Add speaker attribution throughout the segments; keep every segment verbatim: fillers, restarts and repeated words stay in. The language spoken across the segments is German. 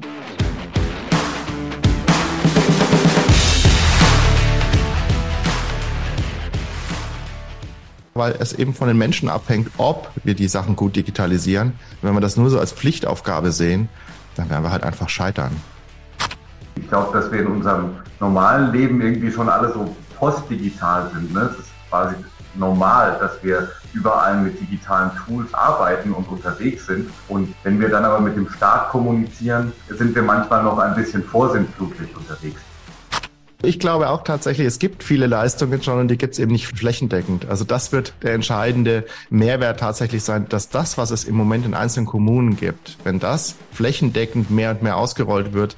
Speaker 1: Weil es eben von den Menschen abhängt, ob wir die Sachen gut digitalisieren. Wenn wir das nur so als Pflichtaufgabe sehen, dann werden wir halt einfach scheitern.
Speaker 2: Ich glaube, dass wir in unserem normalen Leben irgendwie schon alle so postdigital sind. Ne? Es ist quasi normal, dass wir überall mit digitalen Tools arbeiten und unterwegs sind. Und wenn wir dann aber mit dem Staat kommunizieren, sind wir manchmal noch ein bisschen vorsintflutlich unterwegs.
Speaker 1: Ich glaube auch tatsächlich, es gibt viele Leistungen schon und die gibt es eben nicht flächendeckend. Also das wird der entscheidende Mehrwert tatsächlich sein, dass das, was es im Moment in einzelnen Kommunen gibt, wenn das flächendeckend mehr und mehr ausgerollt wird.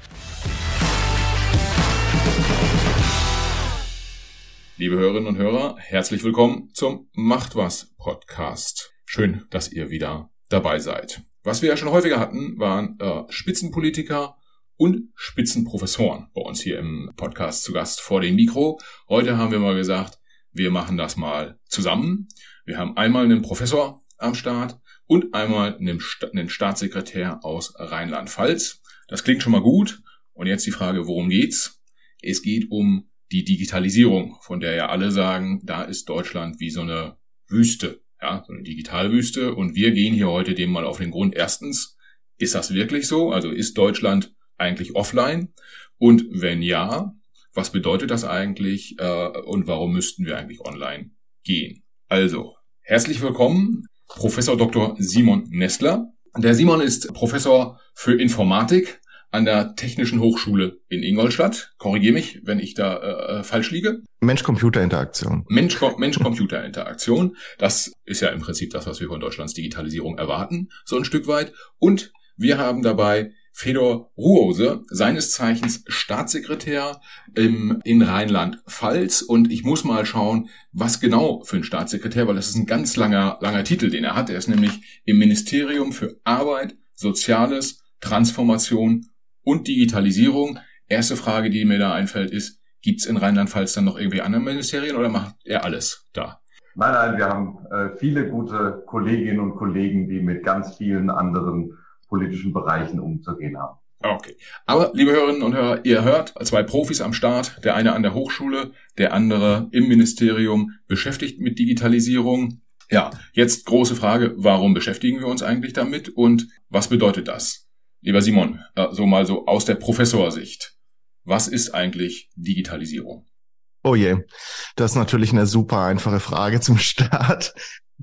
Speaker 3: Liebe Hörerinnen und Hörer, herzlich willkommen zum Macht was Podcast. Schön, dass ihr wieder dabei seid. Was wir ja schon häufiger hatten, waren äh, Spitzenpolitiker und Spitzenprofessoren bei uns hier im Podcast zu Gast vor dem Mikro. Heute haben wir mal gesagt, wir machen das mal zusammen. Wir haben einmal einen Professor am Start und einmal einen, Sta- einen Staatssekretär aus Rheinland-Pfalz. Das klingt schon mal gut. Und jetzt die Frage, worum geht's? Es geht um die Digitalisierung, von der ja alle sagen, da ist Deutschland wie so eine Wüste, ja, so eine Digitalwüste. Und wir gehen hier heute dem mal auf den Grund. Erstens, ist das wirklich so? Also ist Deutschland eigentlich offline? Und wenn ja, was bedeutet das eigentlich äh, und warum müssten wir eigentlich online gehen? Also, herzlich willkommen, Professor Doktor Simon Nestler. Der Simon ist Professor für Informatik an der Technischen Hochschule in Ingolstadt. Korrigiere mich, wenn ich da äh, falsch liege.
Speaker 1: Mensch-Computer-Interaktion.
Speaker 3: Mensch, Mensch-Computer-Interaktion. Das ist ja im Prinzip das, was wir von Deutschlands Digitalisierung erwarten, so ein Stück weit. Und wir haben dabei Fedor Ruose, seines Zeichens Staatssekretär im, in Rheinland-Pfalz. Und ich muss mal schauen, was genau für ein Staatssekretär, weil das ist ein ganz langer, langer Titel, den er hat. Er ist nämlich im Ministerium für Arbeit, Soziales, Transformation und Digitalisierung. Erste Frage, die mir da einfällt, ist, gibt's in Rheinland-Pfalz dann noch irgendwie andere Ministerien oder macht er alles da?
Speaker 2: Nein, nein, wir haben äh, viele gute Kolleginnen und Kollegen, die mit ganz vielen anderen politischen Bereichen umzugehen haben.
Speaker 3: Okay. Aber, liebe Hörerinnen und Hörer, ihr hört, zwei Profis am Start, der eine an der Hochschule, der andere im Ministerium, beschäftigt mit Digitalisierung. Ja, jetzt große Frage, warum beschäftigen wir uns eigentlich damit und was bedeutet das? Lieber Simon, so mal so aus der Professorsicht, was ist eigentlich Digitalisierung?
Speaker 1: Oh je, das ist natürlich eine super einfache Frage zum Start.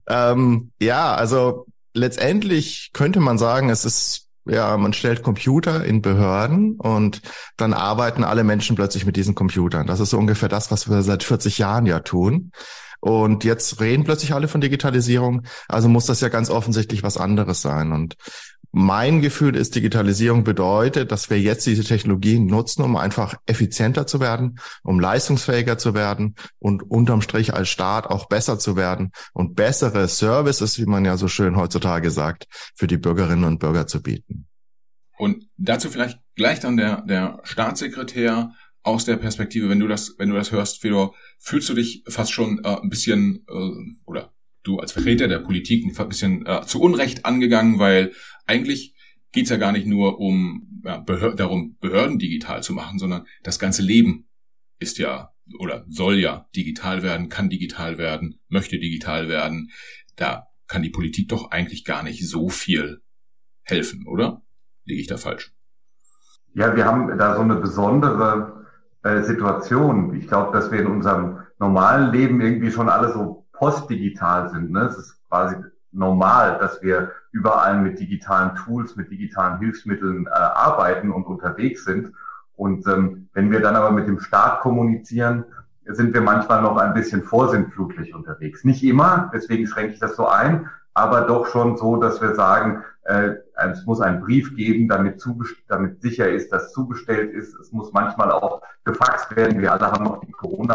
Speaker 1: Ähm, ja, also letztendlich könnte man sagen, es ist, ja, man stellt Computer in Behörden und dann arbeiten alle Menschen plötzlich mit diesen Computern. Das ist so ungefähr das, was wir seit vierzig Jahren ja tun. Und jetzt reden plötzlich alle von Digitalisierung, also muss das ja ganz offensichtlich was anderes sein. Und mein Gefühl ist, Digitalisierung bedeutet, dass wir jetzt diese Technologien nutzen, um einfach effizienter zu werden, um leistungsfähiger zu werden und unterm Strich als Staat auch besser zu werden und bessere Services, wie man ja so schön heutzutage sagt, für die Bürgerinnen und Bürger zu bieten.
Speaker 3: Und dazu vielleicht gleich dann der, der Staatssekretär aus der Perspektive, wenn du das, wenn du das hörst, Fedor, fühlst du dich fast schon äh, ein bisschen, äh, oder du als Vertreter der Politik ein bisschen äh, zu Unrecht angegangen, weil eigentlich geht's ja gar nicht nur um ja, Behör- darum, Behörden digital zu machen, sondern das ganze Leben ist ja oder soll ja digital werden, kann digital werden, möchte digital werden. Da kann die Politik doch eigentlich gar nicht so viel helfen, oder? Liege ich da falsch?
Speaker 2: Ja, wir haben da so eine besondere äh, Situation. Ich glaube, dass wir in unserem normalen Leben irgendwie schon alle so postdigital sind. Ne? Es ist quasi normal, dass wir überall mit digitalen Tools, mit digitalen Hilfsmitteln äh, arbeiten und unterwegs sind. Und ähm, wenn wir dann aber mit dem Staat kommunizieren, sind wir manchmal noch ein bisschen vorsintflutlich unterwegs. Nicht immer, deswegen schränke ich das so ein, aber doch schon so, dass wir sagen, äh, es muss einen Brief geben, damit, zugest- damit sicher ist, dass zugestellt ist. Es muss manchmal auch gefaxt werden. Wir alle haben noch die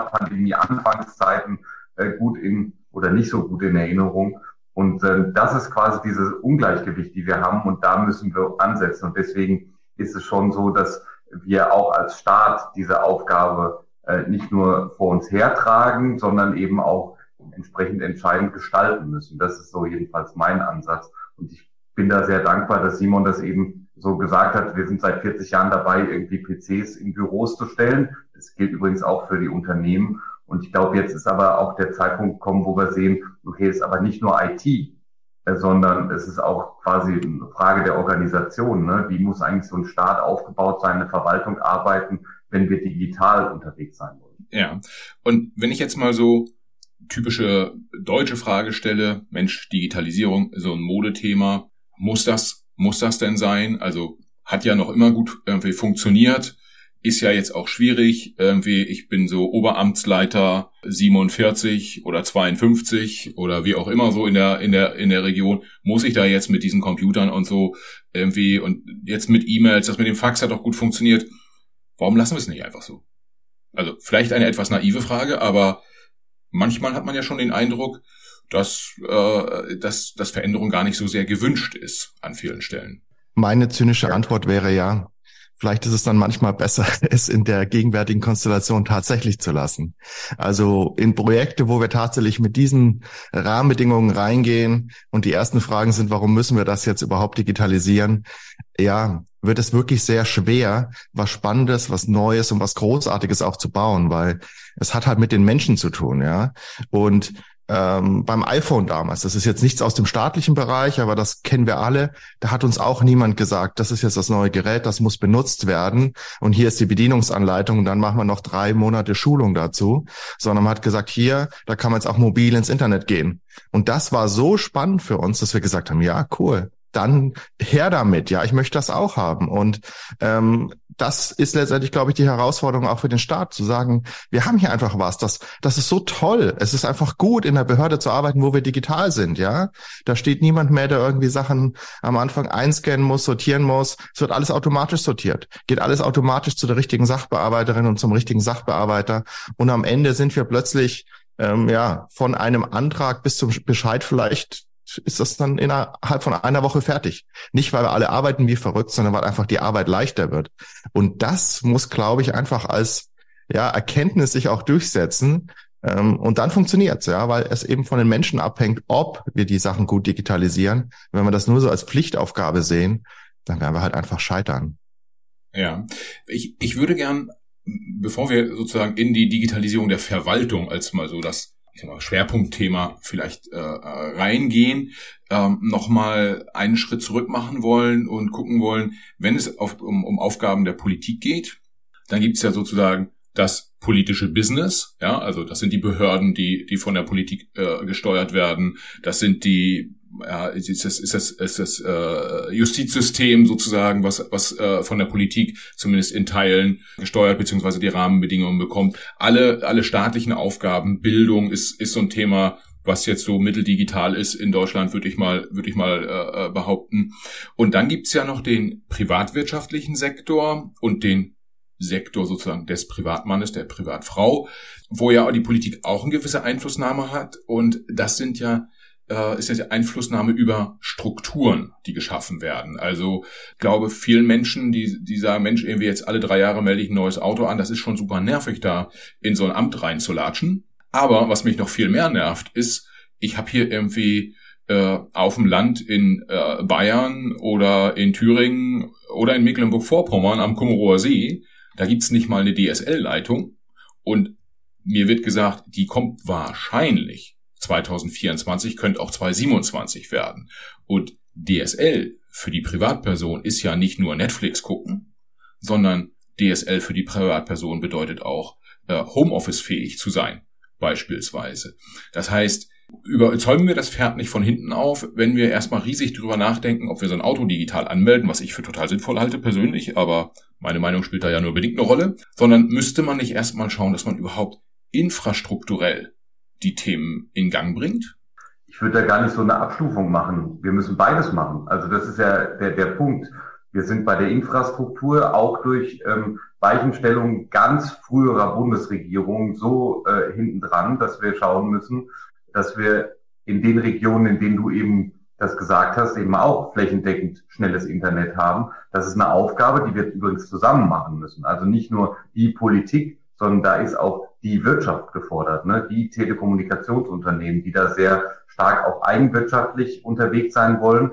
Speaker 2: Corona-Pandemie-Anfangszeiten äh, gut in oder nicht so gut in Erinnerung. Und äh, das ist quasi dieses Ungleichgewicht, die wir haben, und da müssen wir ansetzen. Und deswegen ist es schon so, dass wir auch als Staat diese Aufgabe äh, nicht nur vor uns hertragen, sondern eben auch entsprechend entscheidend gestalten müssen. Das ist so jedenfalls mein Ansatz. Und ich bin da sehr dankbar, dass Simon das eben so gesagt hat, wir sind seit vierzig Jahren dabei, irgendwie P Cs in Büros zu stellen. Das gilt übrigens auch für die Unternehmen. Und ich glaube, jetzt ist aber auch der Zeitpunkt gekommen, wo wir sehen, okay, es ist aber nicht nur I T, sondern es ist auch quasi eine Frage der Organisation. Ne? Wie muss eigentlich so ein Staat aufgebaut sein, eine Verwaltung arbeiten, wenn wir digital unterwegs sein wollen?
Speaker 3: Ja, und wenn ich jetzt mal so typische deutsche Frage stelle, Mensch, Digitalisierung, so ein Modethema, muss das, muss das denn sein? Also hat ja noch immer gut irgendwie funktioniert, ist ja jetzt auch schwierig, irgendwie, ich bin so Oberamtsleiter siebenundvierzig oder zweiundfünfzig oder wie auch immer so in der, in der, in der Region, muss ich da jetzt mit diesen Computern und so irgendwie und jetzt mit E-Mails, das mit dem Fax hat doch gut funktioniert. Warum lassen wir es nicht einfach so? Also vielleicht eine etwas naive Frage, aber manchmal hat man ja schon den Eindruck, dass, äh, dass, dass Veränderung gar nicht so sehr gewünscht ist an vielen Stellen.
Speaker 1: Meine zynische Antwort wäre ja, vielleicht ist es dann manchmal besser, es in der gegenwärtigen Konstellation tatsächlich zu lassen. Also in Projekte, wo wir tatsächlich mit diesen Rahmenbedingungen reingehen und die ersten Fragen sind, warum müssen wir das jetzt überhaupt digitalisieren? Ja, wird es wirklich sehr schwer, was Spannendes, was Neues und was Großartiges auch zu bauen, weil es hat halt mit den Menschen zu tun, ja. Und Ähm, beim iPhone damals, das ist jetzt nichts aus dem staatlichen Bereich, aber das kennen wir alle, da hat uns auch niemand gesagt, das ist jetzt das neue Gerät, das muss benutzt werden und hier ist die Bedienungsanleitung und dann machen wir noch drei Monate Schulung dazu, sondern man hat gesagt, hier, da kann man jetzt auch mobil ins Internet gehen. Und das war so spannend für uns, dass wir gesagt haben, ja, cool, dann her damit, ja, ich möchte das auch haben. Und ähm, das ist letztendlich, glaube ich, die Herausforderung auch für den Staat, zu sagen, wir haben hier einfach was, das, das ist so toll. Es ist einfach gut, in der Behörde zu arbeiten, wo wir digital sind, ja. Da steht niemand mehr, der irgendwie Sachen am Anfang einscannen muss, sortieren muss. Es wird alles automatisch sortiert. Geht alles automatisch zu der richtigen Sachbearbeiterin und zum richtigen Sachbearbeiter. Und am Ende sind wir plötzlich, ähm, ja, von einem Antrag bis zum Bescheid vielleicht ist das dann innerhalb von einer Woche fertig. Nicht, weil wir alle arbeiten wie verrückt, sondern weil einfach die Arbeit leichter wird. Und das muss, glaube ich, einfach als ja Erkenntnis sich auch durchsetzen. Ähm, und dann funktioniert's, ja, weil es eben von den Menschen abhängt, ob wir die Sachen gut digitalisieren. Wenn wir das nur so als Pflichtaufgabe sehen, dann werden wir halt einfach scheitern.
Speaker 3: Ja, ich, ich würde gern, bevor wir sozusagen in die Digitalisierung der Verwaltung als mal so das ich sag mal, Schwerpunktthema vielleicht äh, reingehen, ähm, nochmal einen Schritt zurück machen wollen und gucken wollen, wenn es auf, um, um Aufgaben der Politik geht, dann gibt es ja sozusagen das politische Business, ja, also das sind die Behörden, die die von der Politik äh, gesteuert werden, das sind die ja, ist das, ist das, ist das äh, Justizsystem sozusagen, was was äh, von der Politik zumindest in Teilen gesteuert beziehungsweise die Rahmenbedingungen bekommt. Alle alle staatlichen Aufgaben, Bildung ist ist so ein Thema, was jetzt so mitteldigital ist in Deutschland, würde ich mal würde ich mal äh, behaupten. Und dann gibt's ja noch den privatwirtschaftlichen Sektor und den Sektor sozusagen des Privatmannes, der Privatfrau, wo ja die Politik auch eine gewisse Einflussnahme hat. Und das sind ja äh, ist ja die Einflussnahme über Strukturen, die geschaffen werden. Also ich glaube, vielen Menschen, die die sagen, Mensch, irgendwie jetzt alle drei Jahre melde ich ein neues Auto an, das ist schon super nervig, da in so ein Amt reinzulatschen. Aber was mich noch viel mehr nervt, ist, ich habe hier irgendwie äh, auf dem Land in äh, Bayern oder in Thüringen oder in Mecklenburg-Vorpommern am Kummerower See, da gibt's nicht mal eine D S L-Leitung. Und mir wird gesagt, die kommt wahrscheinlich zwanzig vierundzwanzig, könnte auch zwanzig siebenundzwanzig werden. Und D S L für die Privatperson ist ja nicht nur Netflix gucken, sondern D S L für die Privatperson bedeutet auch, äh, Homeoffice-fähig zu sein, beispielsweise. Das heißt, überzeugen wir das Pferd nicht von hinten auf, wenn wir erstmal riesig drüber nachdenken, ob wir so ein Auto digital anmelden, was ich für total sinnvoll halte persönlich, aber meine Meinung spielt da ja nur bedingt eine Rolle, sondern müsste man nicht erstmal schauen, dass man überhaupt infrastrukturell die Themen in Gang bringt?
Speaker 2: Ich würde da gar nicht so eine Abstufung machen. Wir müssen beides machen. Also das ist ja der, der Punkt. Wir sind bei der Infrastruktur auch durch ähm, Weichenstellung ganz früherer Bundesregierung so äh, hinten dran, dass wir schauen müssen, dass wir in den Regionen, in denen du eben das gesagt hast, eben auch flächendeckend schnelles Internet haben. Das ist eine Aufgabe, die wir übrigens zusammen machen müssen. Also nicht nur die Politik, sondern da ist auch die Wirtschaft gefordert, ne? Die Telekommunikationsunternehmen, die da sehr stark auch eigenwirtschaftlich unterwegs sein wollen.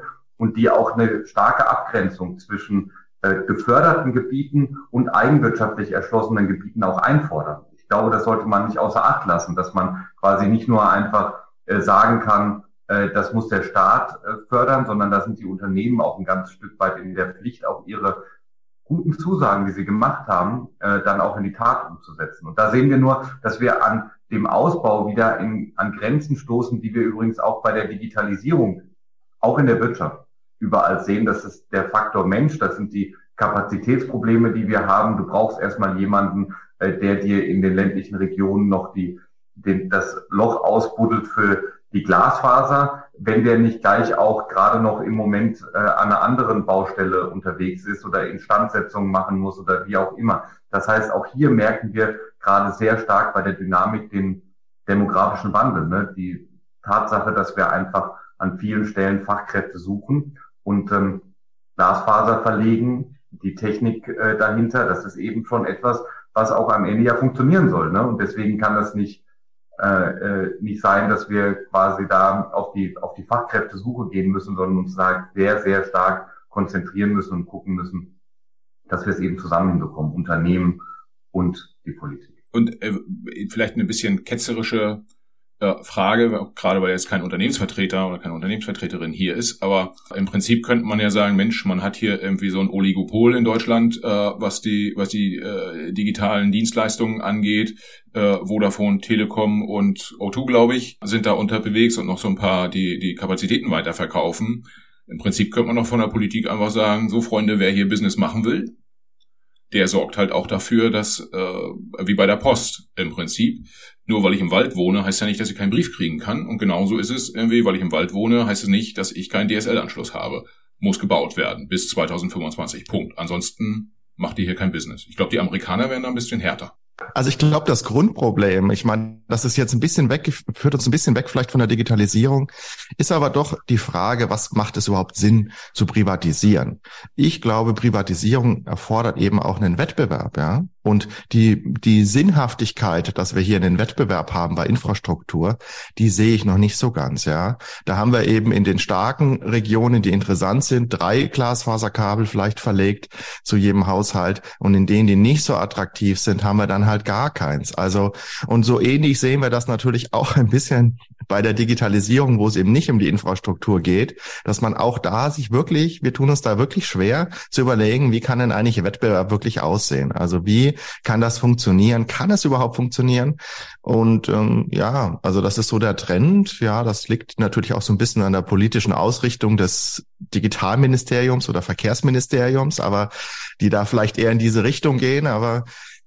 Speaker 2: und die auch eine starke Abgrenzung zwischen äh, geförderten Gebieten und eigenwirtschaftlich erschlossenen Gebieten auch einfordern. Ich glaube, das sollte man nicht außer Acht lassen, dass man quasi nicht nur einfach äh, sagen kann, äh, das muss der Staat äh, fördern, sondern da sind die Unternehmen auch ein ganzes Stück weit in der Pflicht, auch ihre guten Zusagen, die sie gemacht haben, äh, dann auch in die Tat umzusetzen. Und da sehen wir nur, dass wir an dem Ausbau wieder in, an Grenzen stoßen, die wir übrigens auch bei der Digitalisierung, auch in der Wirtschaft, überall sehen. Das ist der Faktor Mensch, das sind die Kapazitätsprobleme, die wir haben. Du brauchst erstmal jemanden, äh, der dir in den ländlichen Regionen noch die, den, das Loch ausbuddelt für die Glasfaser, wenn der nicht gleich auch gerade noch im Moment äh, an einer anderen Baustelle unterwegs ist oder Instandsetzungen machen muss oder wie auch immer. Das heißt, auch hier merken wir gerade sehr stark bei der Dynamik den demografischen Wandel, ne? Die Tatsache, dass wir einfach an vielen Stellen Fachkräfte suchen und ähm, Glasfaser verlegen, die Technik äh, dahinter, das ist eben schon etwas, was auch am Ende ja funktionieren soll, ne? Und deswegen kann das nicht Äh, nicht sein, dass wir quasi da auf die auf die Fachkräftesuche gehen müssen, sondern uns da sehr, sehr stark konzentrieren müssen und gucken müssen, dass wir es eben zusammen hinbekommen, Unternehmen und die Politik.
Speaker 3: Und äh, vielleicht eine bisschen ketzerische äh, Frage, gerade weil jetzt kein Unternehmensvertreter oder keine Unternehmensvertreterin hier ist, aber im Prinzip könnte man ja sagen, Mensch, man hat hier irgendwie so ein Oligopol in Deutschland, äh, was die was die äh, digitalen Dienstleistungen angeht. Äh, Vodafone, Telekom und O zwei, glaube ich, sind da unterwegs und noch so ein paar, die die Kapazitäten weiterverkaufen. Im Prinzip könnte man doch von der Politik einfach sagen, so Freunde, wer hier Business machen will, der sorgt halt auch dafür, dass, äh, wie bei der Post im Prinzip, nur weil ich im Wald wohne, heißt ja nicht, dass ich keinen Brief kriegen kann. Und genauso ist es irgendwie, weil ich im Wald wohne, heißt es nicht, dass ich keinen D S L-Anschluss habe. Muss gebaut werden bis zwanzig fünfundzwanzig, Punkt. Ansonsten macht ihr hier kein Business. Ich glaube, die Amerikaner wären da ein bisschen härter.
Speaker 1: Also ich glaube, das Grundproblem, ich meine, das ist jetzt ein bisschen weg, führt uns ein bisschen weg vielleicht von der Digitalisierung, ist aber doch die Frage, was macht es überhaupt Sinn zu privatisieren? Ich glaube, Privatisierung erfordert eben auch einen Wettbewerb, ja. Und die die Sinnhaftigkeit, dass wir hier einen Wettbewerb haben bei Infrastruktur, die sehe ich noch nicht so ganz, ja. Da haben wir eben in den starken Regionen, die interessant sind, drei Glasfaserkabel vielleicht verlegt zu jedem Haushalt, und in denen, die nicht so attraktiv sind, haben wir dann halt gar keins. Also, und so ähnlich sehen wir das natürlich auch ein bisschen bei der Digitalisierung, wo es eben nicht um die Infrastruktur geht, dass man auch da sich wirklich, wir tun uns da wirklich schwer zu überlegen, wie kann denn eigentlich Wettbewerb wirklich aussehen? Also wie kann das funktionieren? Kann es überhaupt funktionieren? Und ähm, ja, also das ist so der Trend. Ja, das liegt natürlich auch so ein bisschen an der politischen Ausrichtung des Digitalministeriums oder Verkehrsministeriums, aber die da vielleicht eher in diese Richtung gehen, aber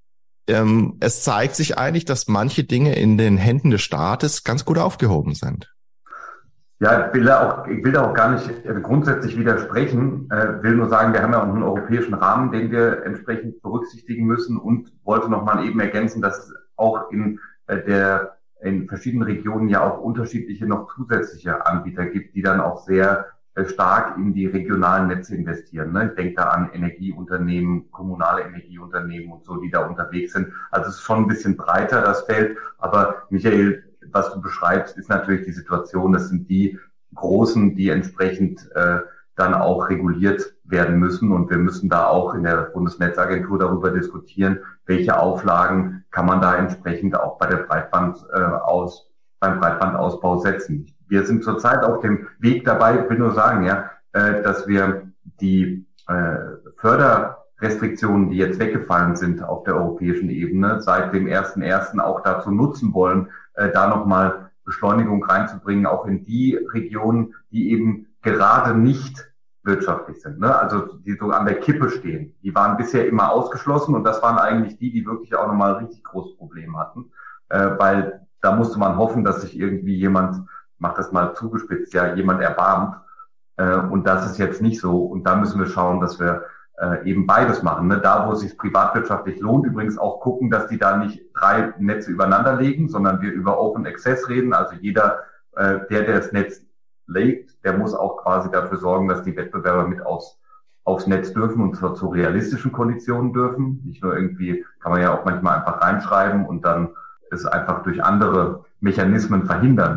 Speaker 1: Ähm, es zeigt sich eigentlich, dass manche Dinge in den Händen des Staates ganz gut aufgehoben sind.
Speaker 2: Ja, ich will da auch, ich will da auch gar nicht grundsätzlich widersprechen, äh, will nur sagen, wir haben ja auch einen europäischen Rahmen, den wir entsprechend berücksichtigen müssen, und wollte nochmal eben ergänzen, dass es auch in äh, der in verschiedenen Regionen ja auch unterschiedliche noch zusätzliche Anbieter gibt, die dann auch sehr stark in die regionalen Netze investieren. Ne? Ich denke da an Energieunternehmen, kommunale Energieunternehmen und so, die da unterwegs sind. Also es ist schon ein bisschen breiter, das Feld. Aber Michael, was du beschreibst, ist natürlich die Situation, das sind die Großen, die entsprechend äh, dann auch reguliert werden müssen. Und wir müssen da auch in der Bundesnetzagentur darüber diskutieren, welche Auflagen kann man da entsprechend auch bei der Breitband äh, aus, beim Breitbandausbau setzen. Wir sind zurzeit auf dem Weg dabei, ich will nur sagen, ja, äh, dass wir die äh, Förderrestriktionen, die jetzt weggefallen sind auf der europäischen Ebene, seit dem ersten ersten auch dazu nutzen wollen, äh, da nochmal Beschleunigung reinzubringen, auch in die Regionen, die eben gerade nicht wirtschaftlich sind, ne? Also die so an der Kippe stehen. Die waren bisher immer ausgeschlossen, und das waren eigentlich die, die wirklich auch nochmal richtig großes Problem hatten, äh, weil da musste man hoffen, dass sich irgendwie jemand, macht das mal zugespitzt, ja, jemand erbarmt. Äh, und das ist jetzt nicht so. Und da müssen wir schauen, dass wir äh, eben beides machen. Ne? Da, wo es sich privatwirtschaftlich lohnt, übrigens auch gucken, dass die da nicht drei Netze übereinander legen, sondern wir über Open Access reden. Also jeder, äh, der, der das Netz legt, der muss auch quasi dafür sorgen, dass die Wettbewerber mit aufs, aufs Netz dürfen, und zwar zu realistischen Konditionen dürfen. Nicht nur irgendwie, kann man ja auch manchmal einfach reinschreiben und dann es einfach durch andere Mechanismen verhindern,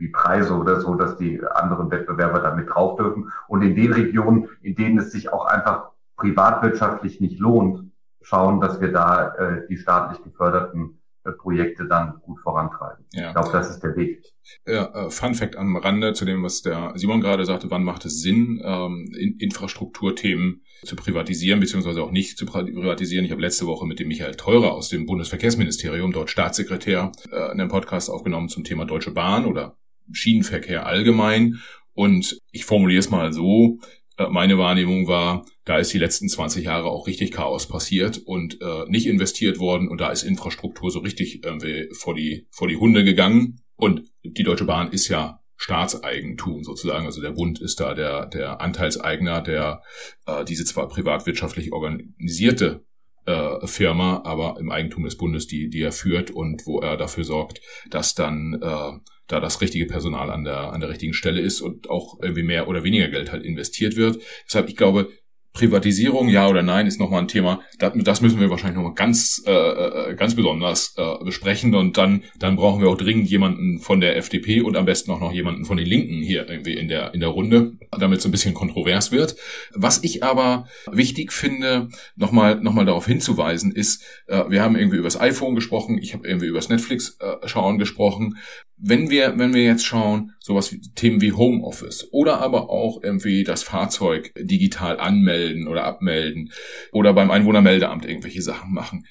Speaker 2: irgendwie Preise oder so, dass die anderen Wettbewerber da mit drauf dürfen. Und in den Regionen, in denen es sich auch einfach privatwirtschaftlich nicht lohnt, schauen, dass wir da äh, die staatlich geförderten äh, Projekte dann gut vorantreiben. Ja. Ich glaube, das ist der Weg.
Speaker 3: Ja, äh, Fun Fact am Rande zu dem, was der Simon gerade sagte, wann macht es Sinn, ähm, in Infrastrukturthemen zu privatisieren, beziehungsweise auch nicht zu privatisieren. Ich habe letzte Woche mit dem Michael Theurer aus dem Bundesverkehrsministerium, dort Staatssekretär, äh, einen Podcast aufgenommen zum Thema Deutsche Bahn oder Schienenverkehr allgemein. Und ich formuliere es mal so, äh, meine Wahrnehmung war, da ist die letzten zwanzig Jahre auch richtig Chaos passiert und äh, nicht investiert worden und da ist Infrastruktur so richtig irgendwie vor die, vor die Hunde gegangen. Und die Deutsche Bahn ist ja Staatseigentum sozusagen, also der Bund ist da der der Anteilseigner, der äh, diese zwar privatwirtschaftlich organisierte äh, Firma, aber im Eigentum des Bundes, die die er führt und wo er dafür sorgt, dass dann äh, da das richtige Personal an der an der richtigen Stelle ist und auch irgendwie mehr oder weniger Geld halt investiert wird. Deshalb, ich glaube, Privatisierung, ja oder nein, ist nochmal ein Thema. Das müssen wir wahrscheinlich nochmal ganz, äh, ganz besonders äh, besprechen. Und dann, dann brauchen wir auch dringend jemanden von der F D P und am besten auch noch jemanden von den Linken hier irgendwie in der in der Runde, damit es ein bisschen kontrovers wird. Was ich aber wichtig finde, nochmal nochmal darauf hinzuweisen, ist, äh, wir haben irgendwie über das iPhone gesprochen, ich habe irgendwie über das Netflix-Schauen äh, gesprochen. Wenn wir, wenn wir jetzt schauen, sowas wie Themen wie Homeoffice oder aber auch irgendwie das Fahrzeug digital anmelden oder abmelden oder beim Einwohnermeldeamt irgendwelche Sachen machen.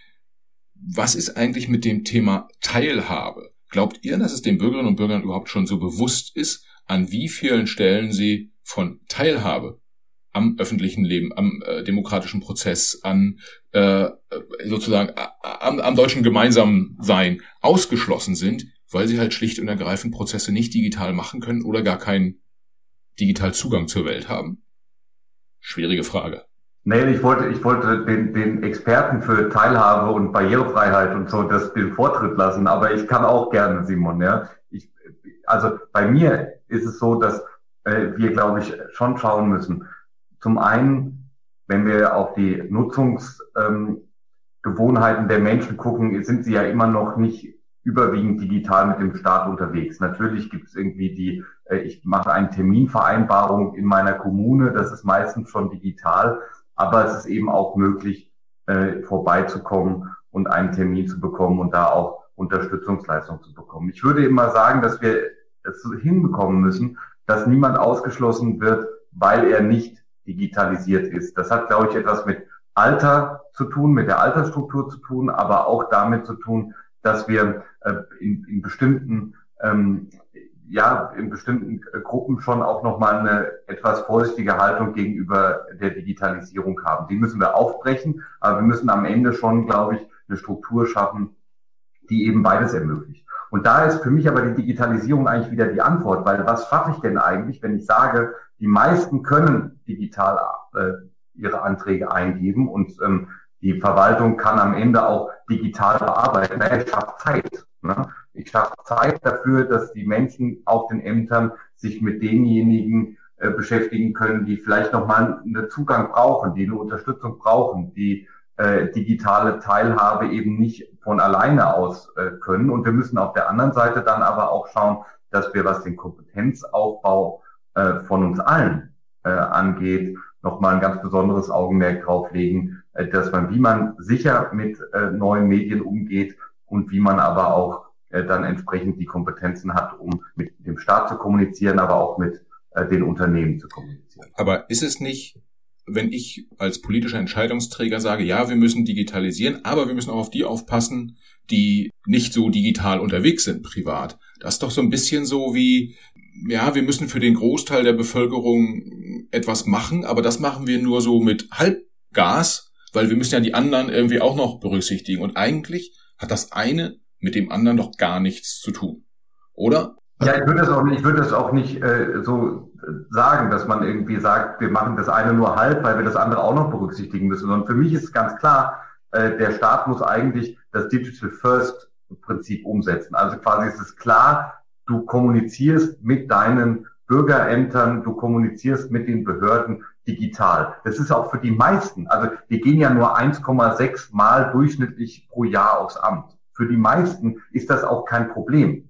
Speaker 3: Was ist eigentlich mit dem Thema Teilhabe? Glaubt ihr, dass es den Bürgerinnen und Bürgern überhaupt schon so bewusst ist, an wie vielen Stellen sie von Teilhabe am öffentlichen Leben, am äh, demokratischen Prozess, an äh, sozusagen äh, am, am deutschen Gemeinsamsein ausgeschlossen sind, weil sie halt schlicht und ergreifend Prozesse nicht digital machen können oder gar keinen digital Zugang zur Welt haben? Schwierige Frage.
Speaker 2: Nee, ich wollte, ich wollte den, den Experten für Teilhabe und Barrierefreiheit und so das den Vortritt lassen, aber ich kann auch gerne, Simon, ja. Ich, also bei mir ist es so, dass äh, wir, glaube ich, schon schauen müssen. Zum einen, wenn wir auf die Nutzungsgewohnheiten ähm, der Menschen gucken, sind sie ja immer noch nicht überwiegend digital mit dem Staat unterwegs. Natürlich gibt es irgendwie die, äh, ich mache eine Terminvereinbarung in meiner Kommune, das ist meistens schon digital, aber es ist eben auch möglich, äh, vorbeizukommen und einen Termin zu bekommen und da auch Unterstützungsleistung zu bekommen. Ich würde immer sagen, dass wir es hinbekommen müssen, dass niemand ausgeschlossen wird, weil er nicht digitalisiert ist. Das hat, glaube ich, etwas mit Alter zu tun, mit der Altersstruktur zu tun, aber auch damit zu tun, dass wir äh, in, in bestimmten ähm, ja in bestimmten äh, Gruppen schon auch nochmal eine etwas vorsichtige Haltung gegenüber der Digitalisierung haben. Die müssen wir aufbrechen, aber wir müssen am Ende schon, glaube ich, eine Struktur schaffen, die eben beides ermöglicht. Und da ist für mich aber die Digitalisierung eigentlich wieder die Antwort, weil was schaffe ich denn eigentlich, wenn ich sage, die meisten können digital äh, ihre Anträge eingeben und ähm, die Verwaltung kann am Ende auch digital bearbeiten. Ich schaffe Zeit. Ne? Ich schaffe Zeit dafür, dass die Menschen auf den Ämtern sich mit denjenigen äh, beschäftigen können, die vielleicht nochmal einen Zugang brauchen, die eine Unterstützung brauchen, die äh, digitale Teilhabe eben nicht von alleine aus äh, können. Und wir müssen auf der anderen Seite dann aber auch schauen, dass wir, was den Kompetenzaufbau äh, von uns allen äh, angeht, nochmal ein ganz besonderes Augenmerk drauf legen, dass man, wie man sicher mit äh, neuen Medien umgeht und wie man aber auch äh, dann entsprechend die Kompetenzen hat, um mit dem Staat zu kommunizieren, aber auch mit äh, den Unternehmen zu kommunizieren.
Speaker 3: Aber ist es nicht, wenn ich als politischer Entscheidungsträger sage, ja, wir müssen digitalisieren, aber wir müssen auch auf die aufpassen, die nicht so digital unterwegs sind privat. Das ist doch so ein bisschen so wie, ja, wir müssen für den Großteil der Bevölkerung etwas machen, aber das machen wir nur so mit Halbgas, weil wir müssen ja die anderen irgendwie auch noch berücksichtigen. Und eigentlich hat das eine mit dem anderen doch gar nichts zu tun, oder?
Speaker 2: Ja, ich würde das auch nicht, ich würde das auch nicht äh, so sagen, dass man irgendwie sagt, wir machen das eine nur halb, weil wir das andere auch noch berücksichtigen müssen. Sondern für mich ist ganz klar, äh, der Staat muss eigentlich das Digital First Prinzip umsetzen. Also quasi ist es klar, du kommunizierst mit deinen Bürgerämtern, du kommunizierst mit den Behörden digital. Das ist auch für die meisten. Also wir gehen ja nur eins Komma sechs Mal durchschnittlich pro Jahr aufs Amt. Für die meisten ist das auch kein Problem.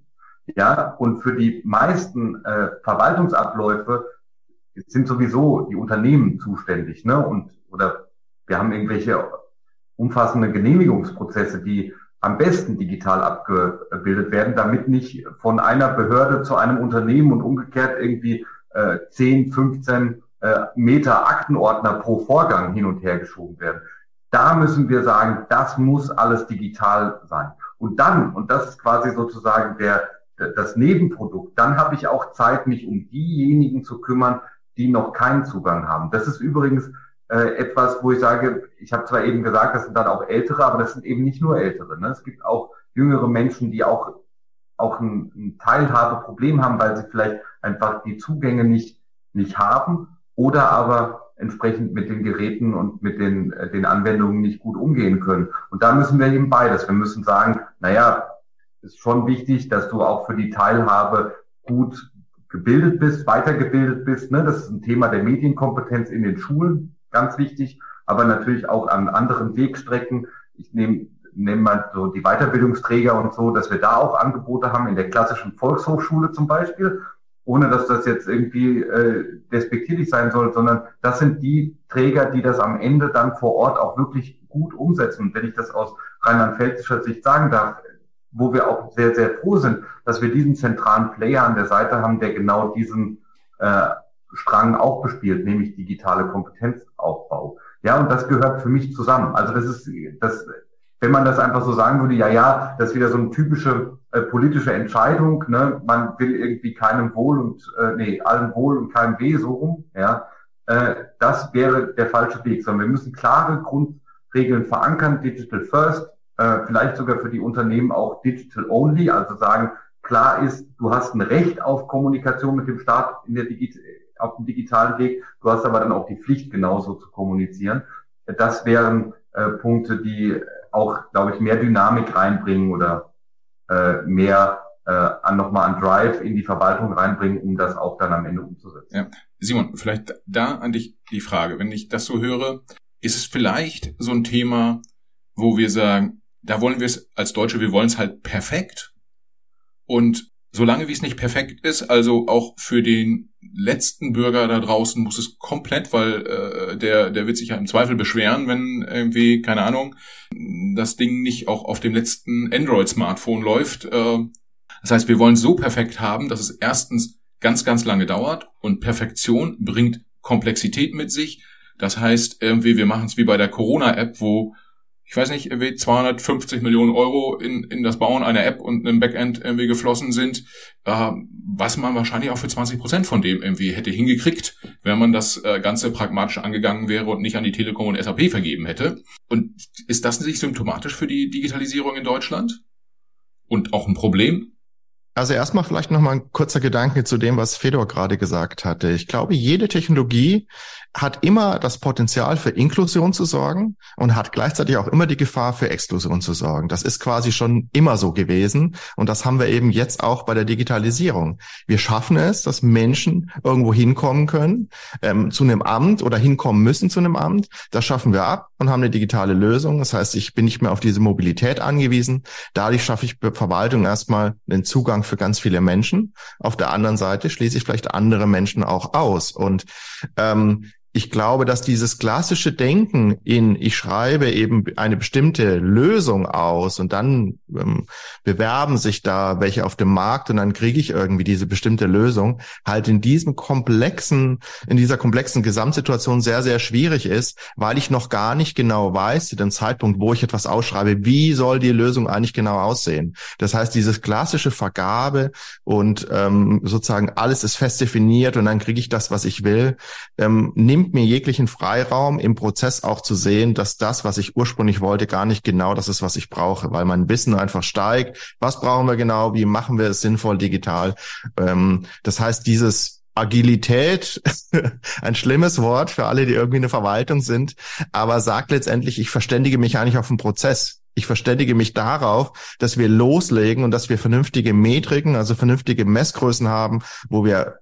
Speaker 2: Ja, und für die meisten äh, Verwaltungsabläufe sind sowieso die Unternehmen zuständig, ne? Und oder wir haben irgendwelche umfassende Genehmigungsprozesse, die am besten digital abgebildet werden, damit nicht von einer Behörde zu einem Unternehmen und umgekehrt irgendwie äh, zehn, fünfzehn äh, Meter Aktenordner pro Vorgang hin und her geschoben werden. Da müssen wir sagen, das muss alles digital sein. Und dann, und das ist quasi sozusagen der das Nebenprodukt, dann habe ich auch Zeit, mich um diejenigen zu kümmern, die noch keinen Zugang haben. Das ist übrigens äh, etwas, wo ich sage, ich habe zwar eben gesagt, das sind dann auch Ältere, aber das sind eben nicht nur Ältere. Ne? Es gibt auch jüngere Menschen, die auch auch ein, ein Teilhabeproblem haben, weil sie vielleicht einfach die Zugänge nicht nicht haben oder aber entsprechend mit den Geräten und mit den äh, den Anwendungen nicht gut umgehen können. Und da müssen wir eben beides. Wir müssen sagen, naja, ist schon wichtig, dass du auch für die Teilhabe gut gebildet bist, weitergebildet bist. Ne? Das ist ein Thema der Medienkompetenz in den Schulen, ganz wichtig, aber natürlich auch an anderen Wegstrecken. Ich nehme nehme mal so die Weiterbildungsträger und so, dass wir da auch Angebote haben, in der klassischen Volkshochschule zum Beispiel, ohne dass das jetzt irgendwie äh, despektierlich sein soll, sondern das sind die Träger, die das am Ende dann vor Ort auch wirklich gut umsetzen. Und wenn ich das aus rheinland-pfälzischer Sicht sagen darf, wo wir auch sehr, sehr froh sind, dass wir diesen zentralen Player an der Seite haben, der genau diesen äh, Strang auch bespielt, nämlich digitale Kompetenzaufbau. Ja, und das gehört für mich zusammen. Also das ist, das, wenn man das einfach so sagen würde, ja, ja, das ist wieder so eine typische äh, politische Entscheidung, ne? Man will irgendwie keinem Wohl und, äh, nee, allen Wohl und keinem Weh, so rum, ja. Äh, das wäre der falsche Weg, sondern wir müssen klare Grundregeln verankern, Digital First, Äh, vielleicht sogar für die Unternehmen auch digital only, also sagen, klar ist, du hast ein Recht auf Kommunikation mit dem Staat in der Digi- auf dem digitalen Weg, du hast aber dann auch die Pflicht, genauso zu kommunizieren. Das wären äh, Punkte, die auch, glaube ich, mehr Dynamik reinbringen oder äh, mehr äh, an nochmal an Drive in die Verwaltung reinbringen, um das auch dann am Ende umzusetzen.
Speaker 3: Ja. Simon, vielleicht da an dich die Frage, wenn ich das so höre, ist es vielleicht so ein Thema, wo wir sagen, da wollen wir es als Deutsche, wir wollen es halt perfekt. Und solange wie es nicht perfekt ist, also auch für den letzten Bürger da draußen muss es komplett, weil äh, der der wird sich ja im Zweifel beschweren, wenn irgendwie, keine Ahnung, das Ding nicht auch auf dem letzten Android-Smartphone läuft. Äh, das heißt, wir wollen es so perfekt haben, dass es erstens ganz, ganz lange dauert und Perfektion bringt Komplexität mit sich. Das heißt, irgendwie, wir machen es wie bei der Corona-App, wo ich weiß nicht, irgendwie zweihundertfünfzig Millionen Euro in in das Bauen einer App und einem Backend irgendwie geflossen sind, äh, was man wahrscheinlich auch für zwanzig Prozent von dem irgendwie hätte hingekriegt, wenn man das äh, Ganze pragmatisch angegangen wäre und nicht an die Telekom und S A P vergeben hätte. Und ist das nicht symptomatisch für die Digitalisierung in Deutschland? Und auch ein Problem?
Speaker 1: Also erstmal vielleicht nochmal ein kurzer Gedanke zu dem, was Fedor gerade gesagt hatte. Ich glaube, jede Technologie hat immer das Potenzial für Inklusion zu sorgen und hat gleichzeitig auch immer die Gefahr für Exklusion zu sorgen. Das ist quasi schon immer so gewesen und das haben wir eben jetzt auch bei der Digitalisierung. Wir schaffen es, dass Menschen irgendwo hinkommen können, ähm, zu einem Amt oder hinkommen müssen zu einem Amt. Das schaffen wir ab und haben eine digitale Lösung. Das heißt, ich bin nicht mehr auf diese Mobilität angewiesen. Dadurch schaffe ich bei Verwaltung erstmal den Zugang für ganz viele Menschen. Auf der anderen Seite schließe ich vielleicht andere Menschen auch aus und ähm, ich glaube, dass dieses klassische Denken in, ich schreibe eben eine bestimmte Lösung aus und dann ähm, bewerben sich da welche auf dem Markt und dann kriege ich irgendwie diese bestimmte Lösung, halt in diesem komplexen, in dieser komplexen Gesamtsituation sehr, sehr schwierig ist, weil ich noch gar nicht genau weiß, zu dem Zeitpunkt, wo ich etwas ausschreibe, wie soll die Lösung eigentlich genau aussehen. Das heißt, dieses klassische Vergabe und ähm, sozusagen alles ist fest definiert und dann kriege ich das, was ich will, ähm, nimmt mir jeglichen Freiraum im Prozess auch zu sehen, dass das, was ich ursprünglich wollte, gar nicht genau das ist, was ich brauche, weil mein Wissen einfach steigt. Was brauchen wir genau? Wie machen wir es sinnvoll digital? Ähm, das heißt, dieses Agilität, ein schlimmes Wort für alle, die irgendwie in der Verwaltung sind, aber sagt letztendlich, ich verständige mich eigentlich auf den Prozess. Ich verständige mich darauf, dass wir loslegen und dass wir vernünftige Metriken, also vernünftige Messgrößen haben, wo wir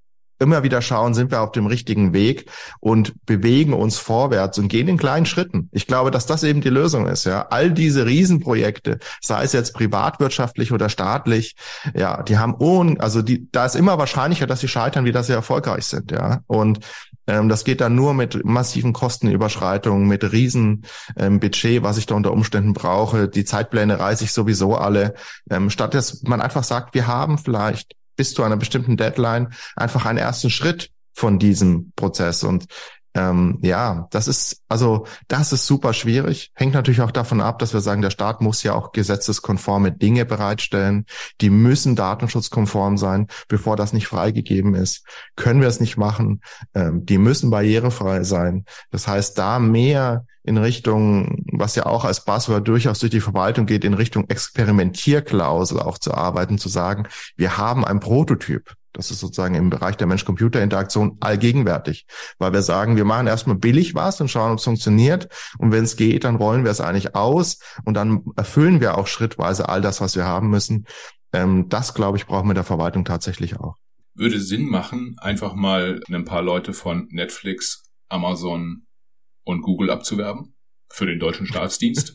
Speaker 1: immer wieder schauen, sind wir auf dem richtigen Weg und bewegen uns vorwärts und gehen in kleinen Schritten. Ich glaube, dass das eben die Lösung ist, ja. All diese Riesenprojekte, sei es jetzt privatwirtschaftlich oder staatlich, ja, die haben un, also die, da ist immer wahrscheinlicher, dass sie scheitern, wie dass sie erfolgreich sind, ja. Und ähm, das geht dann nur mit massiven Kostenüberschreitungen, mit riesen ähm, Budget, was ich da unter Umständen brauche. Die Zeitpläne reiße ich sowieso alle. Ähm, statt dass man einfach sagt, wir haben vielleicht bis zu einer bestimmten Deadline einfach einen ersten Schritt von diesem Prozess. Und ähm, ja, das ist, also das ist super schwierig. Hängt natürlich auch davon ab, dass wir sagen, der Staat muss ja auch gesetzeskonforme Dinge bereitstellen. Die müssen datenschutzkonform sein. Bevor das nicht freigegeben ist, können wir es nicht machen. Ähm, die müssen barrierefrei sein. Das heißt, da mehr in Richtung, was ja auch als Buzzword durchaus durch die Verwaltung geht, in Richtung Experimentierklausel auch zu arbeiten, zu sagen, wir haben ein Prototyp. Das ist sozusagen im Bereich der Mensch-Computer-Interaktion allgegenwärtig, weil wir sagen, wir machen erstmal billig was und schauen, ob es funktioniert. Und wenn es geht, dann rollen wir es eigentlich aus und dann erfüllen wir auch schrittweise all das, was wir haben müssen. Ähm, das, glaube ich, brauchen wir in der Verwaltung tatsächlich auch.
Speaker 3: Würde Sinn machen, einfach mal ein paar Leute von Netflix, Amazon und Google abzuwerben für den deutschen Staatsdienst?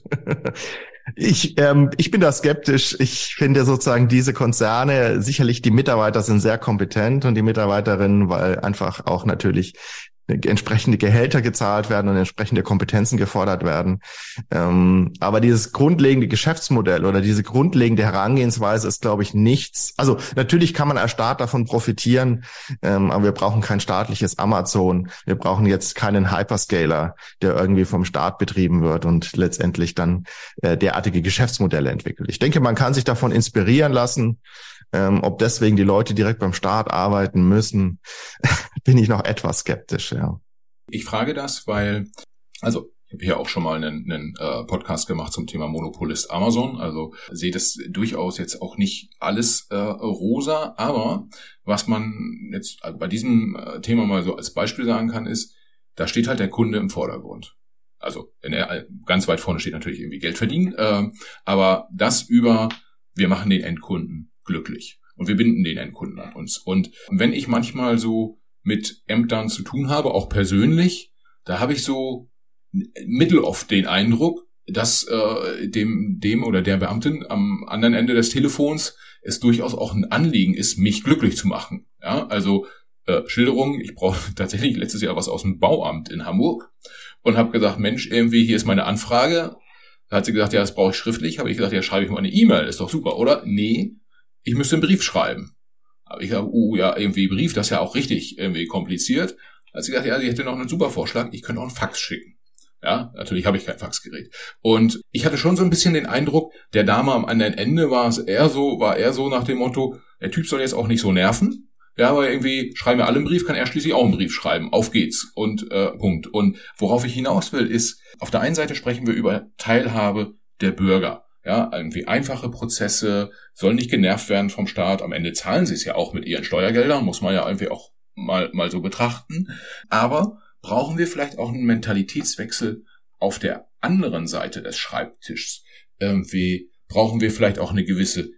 Speaker 1: Ich, ähm, ich bin da skeptisch. Ich finde sozusagen diese Konzerne, sicherlich die Mitarbeiter sind sehr kompetent und die Mitarbeiterinnen, weil einfach auch natürlich entsprechende Gehälter gezahlt werden und entsprechende Kompetenzen gefordert werden. Ähm, aber dieses grundlegende Geschäftsmodell oder diese grundlegende Herangehensweise ist, glaube ich, nichts. Also natürlich kann man als Staat davon profitieren, ähm, aber wir brauchen kein staatliches Amazon. Wir brauchen jetzt keinen Hyperscaler, der irgendwie vom Staat betrieben wird und letztendlich dann äh, derartige Geschäftsmodelle entwickelt. Ich denke, man kann sich davon inspirieren lassen. Ähm, ob deswegen die Leute direkt beim Staat arbeiten müssen, bin ich noch etwas skeptisch, ja.
Speaker 3: Ich frage das, weil, also ich habe hier auch schon mal einen, einen äh, Podcast gemacht zum Thema Monopolist Amazon, also sehe das durchaus jetzt auch nicht alles äh, rosa, aber was man jetzt bei diesem äh, Thema mal so als Beispiel sagen kann, ist, da steht halt der Kunde im Vordergrund. Also wenn er ganz weit vorne steht natürlich irgendwie Geld verdienen, äh, aber das über, wir machen den Endkunden glücklich. Und wir binden den Endkunden an uns. Und wenn ich manchmal so mit Ämtern zu tun habe, auch persönlich, da habe ich so mitteloft den Eindruck, dass äh, dem, dem oder der Beamtin am anderen Ende des Telefons es durchaus auch ein Anliegen ist, mich glücklich zu machen. Ja, also äh, Schilderung, ich brauche tatsächlich letztes Jahr was aus dem Bauamt in Hamburg und habe gesagt, Mensch, irgendwie hier ist meine Anfrage. Da hat sie gesagt, ja, das brauche ich schriftlich. Habe ich gesagt, ja, schreibe ich mal eine E-Mail, ist doch super, oder? Nee. Ich müsste einen Brief schreiben. Aber ich sage, oh ja, irgendwie Brief, das ist ja auch richtig irgendwie kompliziert. Hat sie gesagt, ja, sie hätte noch einen super Vorschlag, ich könnte auch einen Fax schicken. Ja, natürlich habe ich kein Faxgerät. Und ich hatte schon so ein bisschen den Eindruck, der Dame am anderen Ende war es eher so, war eher so nach dem Motto, der Typ soll jetzt auch nicht so nerven. Ja, aber irgendwie schreiben wir alle einen Brief, kann er schließlich auch einen Brief schreiben. Auf geht's. Und äh, Punkt. Und worauf ich hinaus will, ist, auf der einen Seite sprechen wir über Teilhabe der Bürger. Ja, irgendwie einfache Prozesse, sollen nicht genervt werden vom Staat. Am Ende zahlen sie es ja auch mit ihren Steuergeldern, muss man ja irgendwie auch mal, mal so betrachten. Aber brauchen wir vielleicht auch einen Mentalitätswechsel auf der anderen Seite des Schreibtischs? Irgendwie brauchen wir vielleicht auch eine gewisse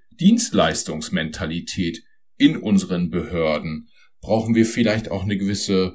Speaker 3: Dienstleistungsmentalität in unseren Behörden? Brauchen wir vielleicht auch eine gewisse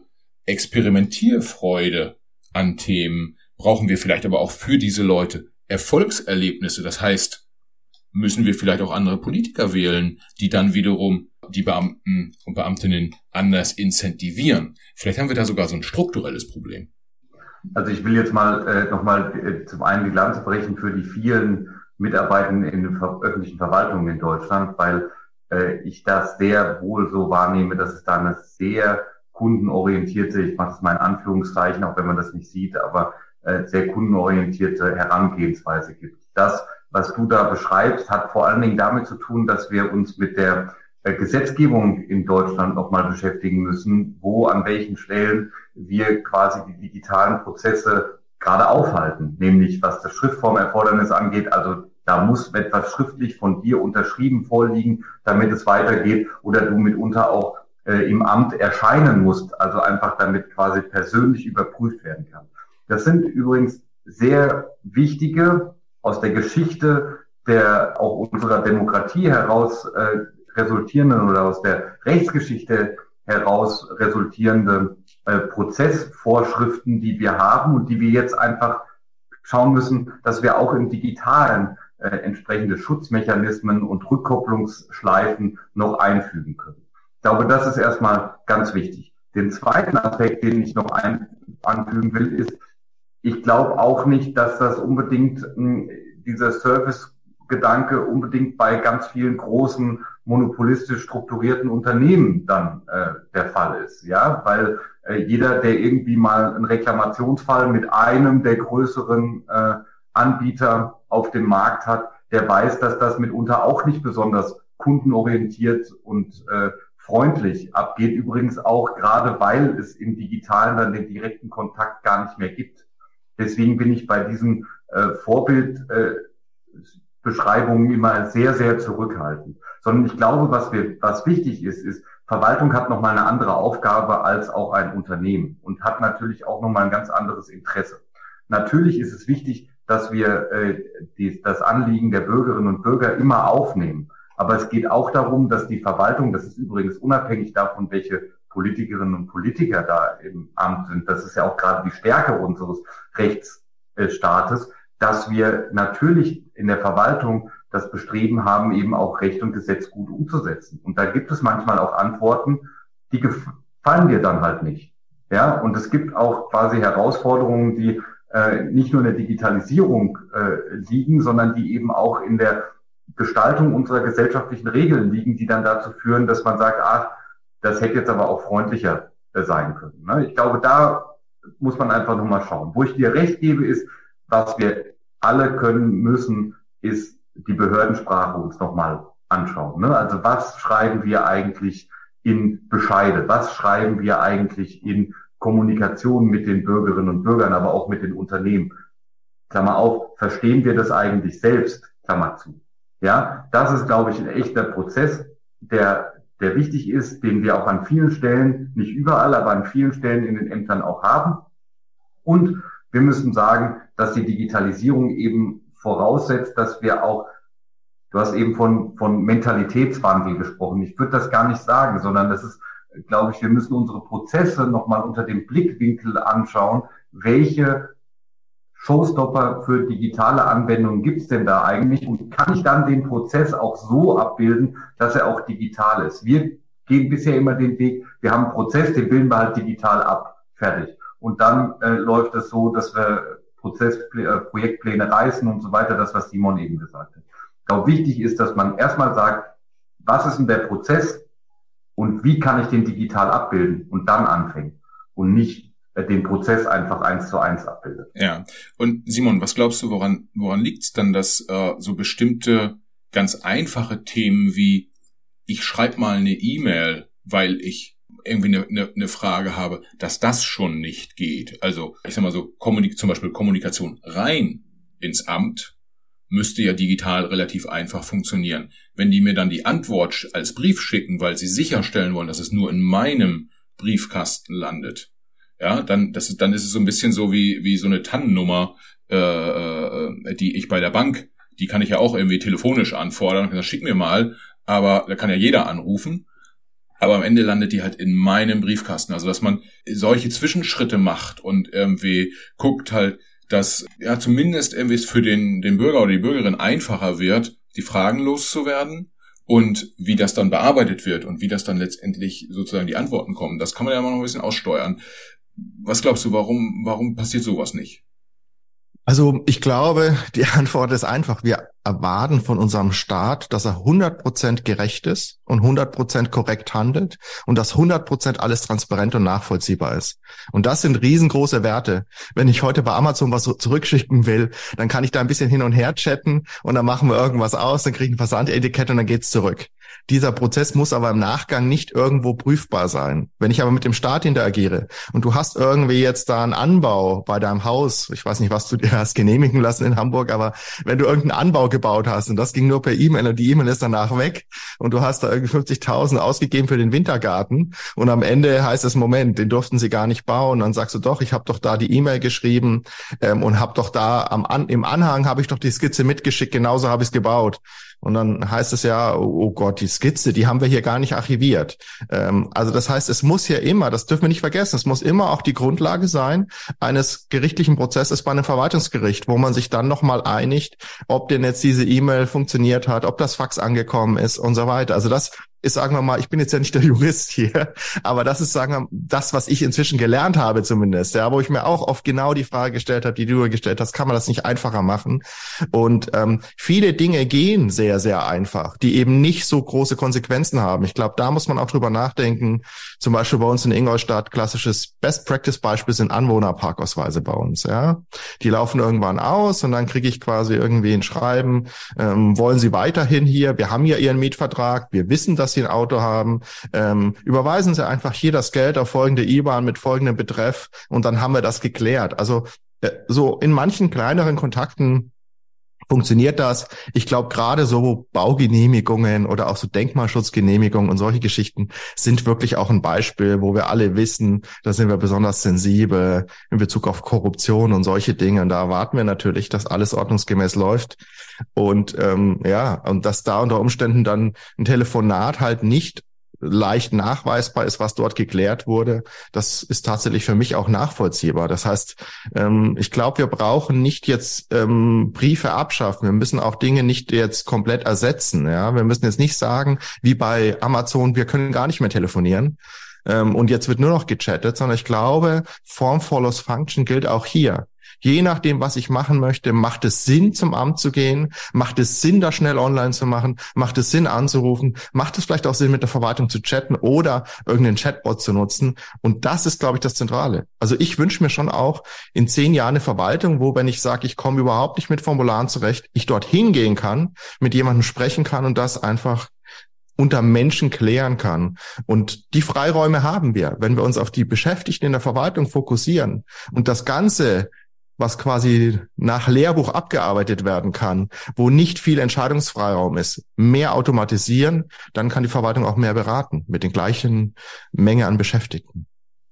Speaker 3: Experimentierfreude an Themen? Brauchen wir vielleicht aber auch für diese Leute Erfolgserlebnisse? Das heißt, müssen wir vielleicht auch andere Politiker wählen, die dann wiederum die Beamten und Beamtinnen anders incentivieren? Vielleicht haben wir da sogar so ein strukturelles Problem.
Speaker 2: Also ich will jetzt mal äh, nochmal äh, zum einen die Lanze brechen für die vielen Mitarbeitenden in den ver- öffentlichen Verwaltungen in Deutschland, weil äh, ich das sehr wohl so wahrnehme, dass es da eine sehr kundenorientierte, ich mache das mal in Anführungszeichen, auch wenn man das nicht sieht, aber sehr kundenorientierte Herangehensweise gibt. Das, was du da beschreibst, hat vor allen Dingen damit zu tun, dass wir uns mit der Gesetzgebung in Deutschland nochmal beschäftigen müssen, wo an welchen Stellen wir quasi die digitalen Prozesse gerade aufhalten, nämlich was das Schriftformerfordernis angeht. Also da muss etwas schriftlich von dir unterschrieben vorliegen, damit es weitergeht, oder du mitunter auch äh, im Amt erscheinen musst, also einfach damit quasi persönlich überprüft werden kann. Das sind übrigens sehr wichtige, aus der Geschichte der auch unserer Demokratie heraus äh, resultierenden oder aus der Rechtsgeschichte heraus resultierende äh, Prozessvorschriften, die wir haben und die wir jetzt einfach schauen müssen, dass wir auch im Digitalen äh, entsprechende Schutzmechanismen und Rückkopplungsschleifen noch einfügen können. Ich glaube, das ist erstmal ganz wichtig. Den zweiten Aspekt, den ich noch ein, anfügen will, ist, ich glaube auch nicht, dass das unbedingt mh, dieser Service-Gedanke unbedingt bei ganz vielen großen monopolistisch strukturierten Unternehmen dann äh, der Fall ist, ja, weil äh, jeder, der irgendwie mal einen Reklamationsfall mit einem der größeren äh, Anbieter auf dem Markt hat, der weiß, dass das mitunter auch nicht besonders kundenorientiert und äh, freundlich abgeht. Übrigens auch gerade, weil es im Digitalen dann den direkten Kontakt gar nicht mehr gibt. Deswegen bin ich bei diesen äh, Vorbildbeschreibungen äh, immer sehr, sehr zurückhaltend. Sondern ich glaube, was wir, was wichtig ist, ist, Verwaltung hat nochmal eine andere Aufgabe als auch ein Unternehmen und hat natürlich auch nochmal ein ganz anderes Interesse. Natürlich ist es wichtig, dass wir äh, die, das Anliegen der Bürgerinnen und Bürger immer aufnehmen. Aber es geht auch darum, dass die Verwaltung, das ist übrigens unabhängig davon, welche Politikerinnen und Politiker da im Amt sind, das ist ja auch gerade die Stärke unseres Rechtsstaates, dass wir natürlich in der Verwaltung das Bestreben haben, eben auch Recht und Gesetz gut umzusetzen. Und da gibt es manchmal auch Antworten, die gefallen dir dann halt nicht. Ja, und es gibt auch quasi Herausforderungen, die äh, nicht nur in der Digitalisierung äh, liegen, sondern die eben auch in der Gestaltung unserer gesellschaftlichen Regeln liegen, die dann dazu führen, dass man sagt, ah, das hätte jetzt aber auch freundlicher äh, sein können. Ne? Ich glaube, da muss man einfach nochmal schauen. Wo ich dir recht gebe, ist, was wir alle können müssen, ist die Behördensprache uns nochmal anschauen. Ne? Also was schreiben wir eigentlich in Bescheide? Was schreiben wir eigentlich in Kommunikation mit den Bürgerinnen und Bürgern, aber auch mit den Unternehmen? Klammer auf, verstehen wir das eigentlich selbst? Klammer zu. Ja, das ist, glaube ich, ein echter Prozess, der, der wichtig ist, den wir auch an vielen Stellen, nicht überall, aber an vielen Stellen in den Ämtern auch haben. Und wir müssen sagen, dass die Digitalisierung eben voraussetzt, dass wir auch, du hast eben von, von Mentalitätswandel gesprochen. Ich würde das gar nicht sagen, sondern das ist, glaube ich, wir müssen unsere Prozesse nochmal unter dem Blickwinkel anschauen, welche Showstopper für digitale Anwendungen gibt's denn da eigentlich und kann ich dann den Prozess auch so abbilden, dass er auch digital ist. Wir gehen bisher immer den Weg, wir haben einen Prozess, den bilden wir halt digital ab, fertig. Und dann äh, läuft es so, dass wir Prozess, äh, Projektpläne reißen und so weiter, das, was Simon eben gesagt hat. Ich glaube, wichtig ist, dass man erstmal sagt, was ist denn der Prozess und wie kann ich den digital abbilden und dann anfängt und nicht den Prozess einfach eins zu eins abbildet.
Speaker 3: Ja. Und Simon, was glaubst du, woran woran liegt's dann, dass äh, so bestimmte ganz einfache Themen wie ich schreibe mal eine E-Mail, weil ich irgendwie eine, eine, eine Frage habe, dass das schon nicht geht? Also ich sag mal so, Kommunik- zum Beispiel Kommunikation rein ins Amt müsste ja digital relativ einfach funktionieren. Wenn die mir dann die Antwort als Brief schicken, weil sie sicherstellen wollen, dass es nur in meinem Briefkasten landet, ja, dann, das ist, dann ist es so ein bisschen so wie, wie so eine Tannennummer, äh, äh, die ich bei der Bank, die kann ich ja auch irgendwie telefonisch anfordern, das schick mir mal, aber da kann ja jeder anrufen, aber am Ende landet die halt in meinem Briefkasten, also dass man solche Zwischenschritte macht und irgendwie guckt halt, dass, ja, zumindest irgendwie es für den, den Bürger oder die Bürgerin einfacher wird, die Fragen loszuwerden. Und wie das dann bearbeitet wird und wie das dann letztendlich sozusagen die Antworten kommen, das kann man ja immer noch ein bisschen aussteuern. Was glaubst du, warum, warum passiert sowas nicht?
Speaker 1: Also ich glaube, die Antwort ist einfach, wir erwarten von unserem Staat, dass er hundert Prozent gerecht ist und hundert Prozent korrekt handelt und dass hundert Prozent alles transparent und nachvollziehbar ist. Und das sind riesengroße Werte. Wenn ich heute bei Amazon was zurückschicken will, dann kann ich da ein bisschen hin und her chatten und dann machen wir irgendwas aus, dann kriege ich ein Versandetikett und dann geht's zurück. Dieser Prozess muss aber im Nachgang nicht irgendwo prüfbar sein. Wenn ich aber mit dem Staat interagiere und du hast irgendwie jetzt da einen Anbau bei deinem Haus, ich weiß nicht, was du dir hast genehmigen lassen in Hamburg, aber wenn du irgendeinen Anbau gebaut hast und das ging nur per E-Mail und die E-Mail ist danach weg und du hast da irgendwie fünfzigtausend ausgegeben für den Wintergarten und am Ende heißt es, Moment, den durften sie gar nicht bauen. Dann sagst du doch, ich habe doch da die E-Mail geschrieben ähm, und habe doch da am An- im Anhang habe ich doch die Skizze mitgeschickt, genauso habe ich es gebaut. Und dann heißt es ja, oh Gott, die Skizze, die haben wir hier gar nicht archiviert. Ähm, also das heißt, es muss ja immer, das dürfen wir nicht vergessen, es muss immer auch die Grundlage sein eines gerichtlichen Prozesses bei einem Verwaltungsgericht, wo man sich dann nochmal einigt, ob denn jetzt diese E-Mail funktioniert hat, ob das Fax angekommen ist und so weiter. Also das ist, sagen wir mal, ich bin jetzt ja nicht der Jurist hier, aber das ist, sagen wir mal, das, was ich inzwischen gelernt habe zumindest, ja, wo ich mir auch oft genau die Frage gestellt habe, die du gestellt hast, kann man das nicht einfacher machen? Und ähm, viele Dinge gehen sehr, sehr einfach, die eben nicht so große Konsequenzen haben. Ich glaube, da muss man auch drüber nachdenken. Zum Beispiel bei uns in Ingolstadt, klassisches Best-Practice-Beispiel sind Anwohnerparkausweise bei uns, ja. Die laufen irgendwann aus und dann kriege ich quasi irgendwie ein Schreiben, ähm, wollen Sie weiterhin hier? Wir haben ja Ihren Mietvertrag, wir wissen, dass Sie ein Auto haben, ähm, überweisen Sie einfach hier das Geld auf folgende I B A N mit folgendem Betreff und dann haben wir das geklärt. Also äh, so in manchen kleineren Kontakten funktioniert das. Ich glaube, gerade so Baugenehmigungen oder auch so Denkmalschutzgenehmigungen und solche Geschichten sind wirklich auch ein Beispiel, wo wir alle wissen, da sind wir besonders sensibel in Bezug auf Korruption und solche Dinge. Und da erwarten wir natürlich, dass alles ordnungsgemäß läuft. Und ähm, ja, und dass da unter Umständen dann ein Telefonat halt nicht leicht nachweisbar ist, was dort geklärt wurde, das ist tatsächlich für mich auch nachvollziehbar. Das heißt, ähm, ich glaube, wir brauchen nicht jetzt ähm, Briefe abschaffen. Wir müssen auch Dinge nicht jetzt komplett ersetzen. Ja, wir müssen jetzt nicht sagen, wie bei Amazon, wir können gar nicht mehr telefonieren. Ähm, und jetzt wird nur noch gechattet, sondern ich glaube, Form follows Function gilt auch hier. Je nachdem, was ich machen möchte, macht es Sinn, zum Amt zu gehen? Macht es Sinn, das schnell online zu machen? Macht es Sinn, anzurufen? Macht es vielleicht auch Sinn, mit der Verwaltung zu chatten oder irgendeinen Chatbot zu nutzen? Und das ist, glaube ich, das Zentrale. Also ich wünsche mir schon auch in zehn Jahren eine Verwaltung, wo, wenn ich sage, ich komme überhaupt nicht mit Formularen zurecht, ich dort hingehen kann, mit jemandem sprechen kann und das einfach unter Menschen klären kann. Und die Freiräume haben wir, wenn wir uns auf die Beschäftigten in der Verwaltung fokussieren und das Ganze, was quasi nach Lehrbuch abgearbeitet werden kann, wo nicht viel Entscheidungsfreiraum ist, mehr automatisieren, dann kann die Verwaltung auch mehr beraten mit den gleichen Menge an Beschäftigten.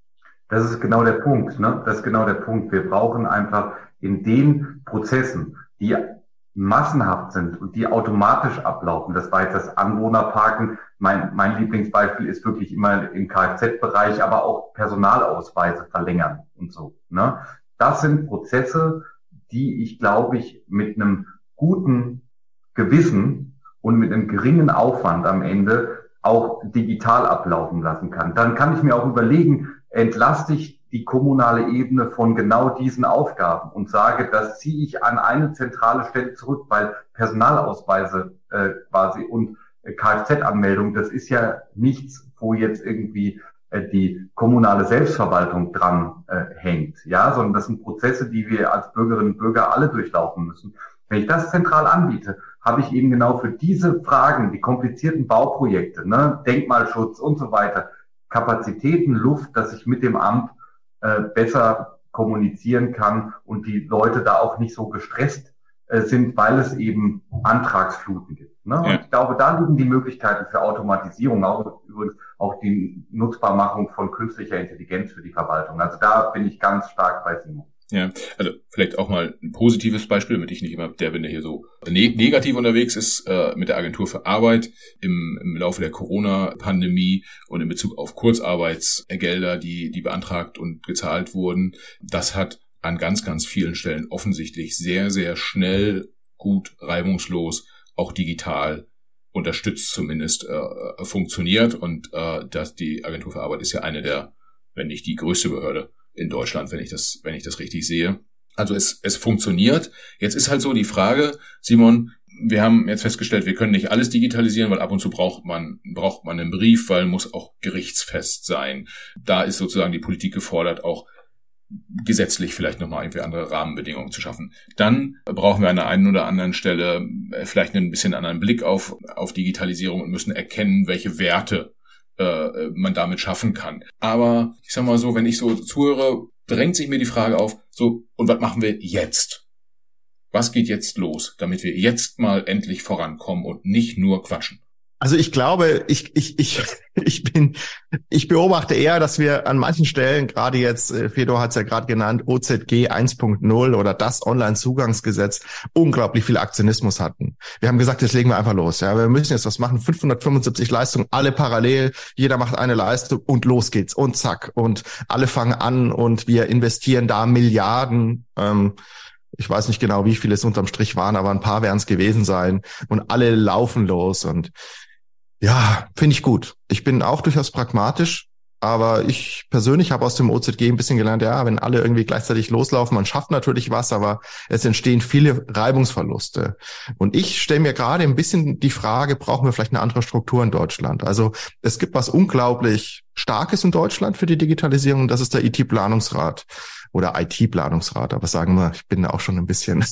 Speaker 2: Das ist genau der Punkt, ne? Das ist genau der Punkt. Wir brauchen einfach in den Prozessen, die massenhaft sind und die automatisch ablaufen. Das war jetzt das Anwohnerparken. Mein, mein Lieblingsbeispiel ist wirklich immer im Kfz-Bereich, aber auch Personalausweise verlängern und so, ne? Das sind Prozesse, die ich, glaube ich, mit einem guten Gewissen und mit einem geringen Aufwand am Ende auch digital ablaufen lassen kann. Dann kann ich mir auch überlegen, entlaste ich die kommunale Ebene von genau diesen Aufgaben und sage, das ziehe ich an eine zentrale Stelle zurück, weil Personalausweise äh, quasi und äh, Kfz-Anmeldung, das ist ja nichts, wo jetzt irgendwie die kommunale Selbstverwaltung dran äh, hängt, ja, sondern das sind Prozesse, die wir als Bürgerinnen und Bürger alle durchlaufen müssen. Wenn ich das zentral anbiete, habe ich eben genau für diese Fragen, die komplizierten Bauprojekte, ne, Denkmalschutz und so weiter, Kapazitäten, Luft, dass ich mit dem Amt äh, besser kommunizieren kann und die Leute da auch nicht so gestresst äh, sind, weil es eben Antragsfluten gibt. Ne?
Speaker 3: Ja.
Speaker 2: Und ich glaube, da liegen die Möglichkeiten für Automatisierung, auch übrigens auch die Nutzbarmachung von künstlicher Intelligenz für die Verwaltung. Also da bin ich ganz stark bei Simon.
Speaker 3: Ja, also vielleicht auch mal ein positives Beispiel, damit ich nicht immer der bin, der hier so ne- negativ unterwegs ist, äh, mit der Agentur für Arbeit im, im Laufe der Corona-Pandemie und in Bezug auf Kurzarbeitsgelder, die, die beantragt und gezahlt wurden. Das hat an ganz, ganz vielen Stellen offensichtlich sehr, sehr schnell, gut, reibungslos, auch digital unterstützt zumindest äh, funktioniert. Und äh, dass die Agentur für Arbeit ist ja eine der, wenn nicht die größte Behörde in Deutschland, wenn ich das, wenn ich das richtig sehe. Also es, es funktioniert. Jetzt ist halt so die Frage, Simon, wir haben jetzt festgestellt, wir können nicht alles digitalisieren, weil ab und zu braucht man, braucht man einen Brief, weil muss auch gerichtsfest sein. Da ist sozusagen die Politik gefordert, auch gesetzlich vielleicht nochmal irgendwie andere Rahmenbedingungen zu schaffen. Dann brauchen wir an der einen oder anderen Stelle vielleicht ein bisschen anderen Blick auf, auf Digitalisierung und müssen erkennen, welche Werte äh, man damit schaffen kann. Aber ich sag mal so, wenn ich so zuhöre, drängt sich mir die Frage auf, so, und was machen wir jetzt? Was geht jetzt los, damit wir jetzt mal endlich vorankommen und nicht nur quatschen?
Speaker 1: Also ich glaube, ich ich ich ich bin ich beobachte eher, dass wir an manchen Stellen, gerade jetzt, Fedor hat es ja gerade genannt, O Z G eins Punkt null oder das Online-Zugangsgesetz, unglaublich viel Aktionismus hatten. Wir haben gesagt, jetzt legen wir einfach los. Ja, wir müssen jetzt was machen. fünfhundertfünfundsiebzig Leistungen, alle parallel. Jeder macht eine Leistung und los geht's und zack und alle fangen an und wir investieren da Milliarden. Ähm, Ich weiß nicht genau, wie viele es unterm Strich waren, aber ein paar werden es gewesen sein. Und alle laufen los. Und ja, finde ich gut. Ich bin auch durchaus pragmatisch, aber ich persönlich habe aus dem O Z G ein bisschen gelernt, ja, wenn alle irgendwie gleichzeitig loslaufen, man schafft natürlich was, aber es entstehen viele Reibungsverluste. Und ich stelle mir gerade ein bisschen die Frage, brauchen wir vielleicht eine andere Struktur in Deutschland? Also es gibt was unglaublich Starkes in Deutschland für die Digitalisierung, das ist der I T-Planungsrat. Oder I T-Planungsrat, aber sagen wir, ich bin auch schon ein bisschen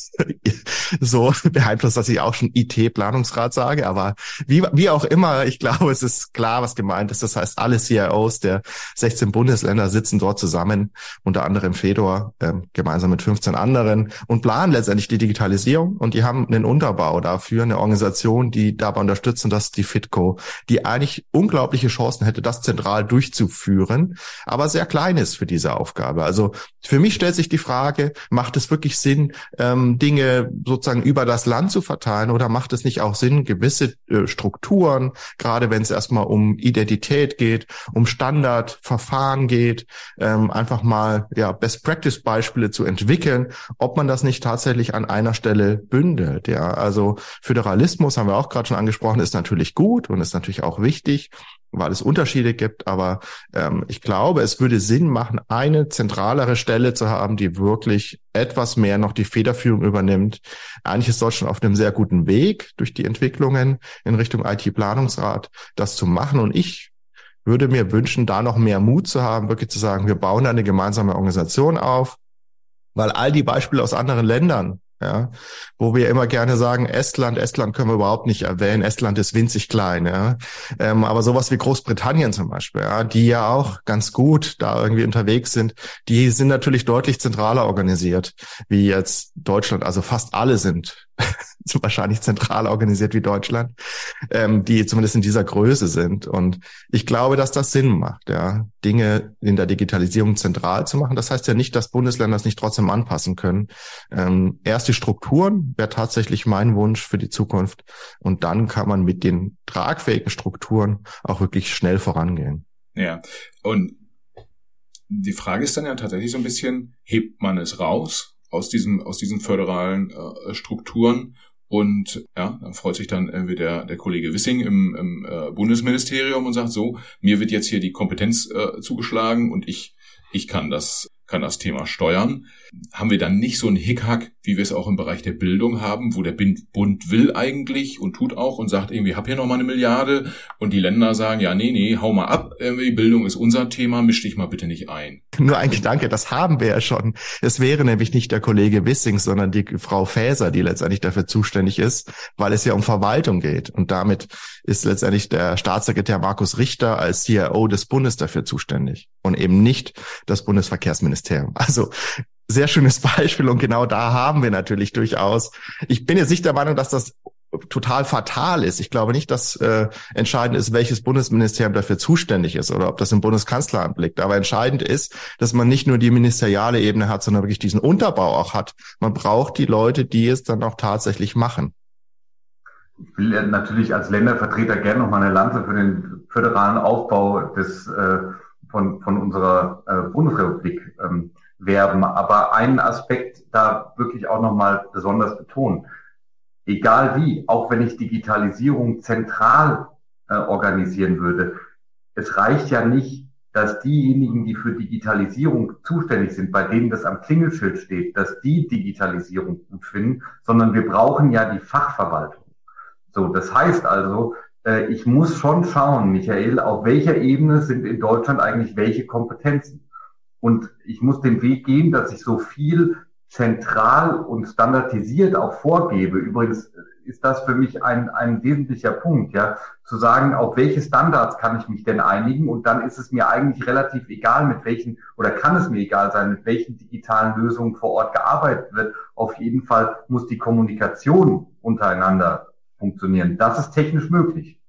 Speaker 1: so beeinflusst, dass ich auch schon I T-Planungsrat sage, aber wie wie auch immer, ich glaube, es ist klar, was gemeint ist. Das heißt, alle C I Os der sechzehn Bundesländer sitzen dort zusammen, unter anderem Fedor, ähm, gemeinsam mit fünfzehn anderen und planen letztendlich die Digitalisierung und die haben einen Unterbau dafür, eine Organisation, die dabei unterstützt und das ist die FITCO, die eigentlich unglaubliche Chancen hätte, das zentral durchzuführen, aber sehr klein ist für diese Aufgabe. Also für mich stellt sich die Frage, macht es wirklich Sinn, ähm, Dinge sozusagen über das Land zu verteilen oder macht es nicht auch Sinn, gewisse äh, Strukturen, gerade wenn es erstmal um Identität geht, um Standardverfahren geht, ähm, einfach mal ja Best-Practice-Beispiele zu entwickeln, ob man das nicht tatsächlich an einer Stelle bündelt. Ja, also Föderalismus, haben wir auch gerade schon angesprochen, ist natürlich gut und ist natürlich auch wichtig, weil es Unterschiede gibt, aber ähm, ich glaube, es würde Sinn machen, eine zentralere Stelle zu haben, die wirklich etwas mehr noch die Federführung übernimmt. Eigentlich ist Deutschland auf einem sehr guten Weg durch die Entwicklungen in Richtung I T-Planungsrat, das zu machen. Und ich würde mir wünschen, da noch mehr Mut zu haben, wirklich zu sagen, wir bauen eine gemeinsame Organisation auf, weil all die Beispiele aus anderen Ländern, ja, wo wir immer gerne sagen, Estland, Estland können wir überhaupt nicht erwähnen, Estland ist winzig klein, ja, ähm, aber sowas wie Großbritannien zum Beispiel, ja, die ja auch ganz gut da irgendwie unterwegs sind, die sind natürlich deutlich zentraler organisiert, wie jetzt Deutschland, also fast alle sind wahrscheinlich zentraler organisiert wie Deutschland, ähm, die zumindest in dieser Größe sind. Und ich glaube, dass das Sinn macht, ja, Dinge in der Digitalisierung zentral zu machen. Das heißt ja nicht, dass Bundesländer es nicht trotzdem anpassen können. Ähm, erst die Strukturen wäre tatsächlich mein Wunsch für die Zukunft. Und dann kann man mit den tragfähigen Strukturen auch wirklich schnell vorangehen.
Speaker 3: Ja, und die Frage ist dann ja tatsächlich so ein bisschen, hebt man es raus aus diesem, aus diesen föderalen äh, Strukturen? Und ja, dann freut sich dann irgendwie der, der Kollege Wissing im, im äh, Bundesministerium und sagt so, mir wird jetzt hier die Kompetenz äh, zugeschlagen und ich, ich kann das, kann das Thema steuern. Haben wir dann nicht so einen Hickhack, wie wir es auch im Bereich der Bildung haben, wo der Bund will eigentlich und tut auch und sagt irgendwie, hab hier noch mal eine Milliarde und die Länder sagen, ja, nee, nee, hau mal ab, irgendwie Bildung ist unser Thema, misch dich mal bitte nicht ein.
Speaker 1: Nur ein Gedanke, das haben wir ja schon. Es wäre nämlich nicht der Kollege Wissing, sondern die Frau Faeser, die letztendlich dafür zuständig ist, weil es ja um Verwaltung geht. Und damit ist letztendlich der Staatssekretär Markus Richter als C I O des Bundes dafür zuständig und eben nicht das Bundesverkehrsministerium. Also sehr schönes Beispiel und genau da haben wir natürlich durchaus. Ich bin jetzt nicht der Meinung, dass das total fatal ist. Ich glaube nicht, dass äh, entscheidend ist, welches Bundesministerium dafür zuständig ist oder ob das im Bundeskanzleramt liegt. Aber entscheidend ist, dass man nicht nur die ministeriale Ebene hat, sondern wirklich diesen Unterbau auch hat. Man braucht die Leute, die es dann auch tatsächlich machen.
Speaker 2: Ich will natürlich als Ländervertreter gerne noch mal eine Lanze für den föderalen Aufbau des äh, von von unserer äh, Bundesrepublik ähm, werben. Aber einen Aspekt da wirklich auch noch mal besonders betonen. Egal wie, auch wenn ich Digitalisierung zentral äh, organisieren würde, es reicht ja nicht, dass diejenigen, die für Digitalisierung zuständig sind, bei denen das am Klingelschild steht, dass die Digitalisierung gut finden, sondern wir brauchen ja die Fachverwaltung. So, das heißt also, äh, ich muss schon schauen, Michael, auf welcher Ebene sind in Deutschland eigentlich welche Kompetenzen? Und ich muss den Weg gehen, dass ich so viel zentral und standardisiert auch vorgebe. Übrigens ist das für mich ein, ein wesentlicher Punkt, ja, zu sagen, auf welche Standards kann ich mich denn einigen? Und dann ist es mir eigentlich relativ egal, mit welchen, oder kann es mir egal sein, mit welchen digitalen Lösungen vor Ort gearbeitet wird. Auf jeden Fall muss die Kommunikation untereinander funktionieren. Das ist technisch möglich.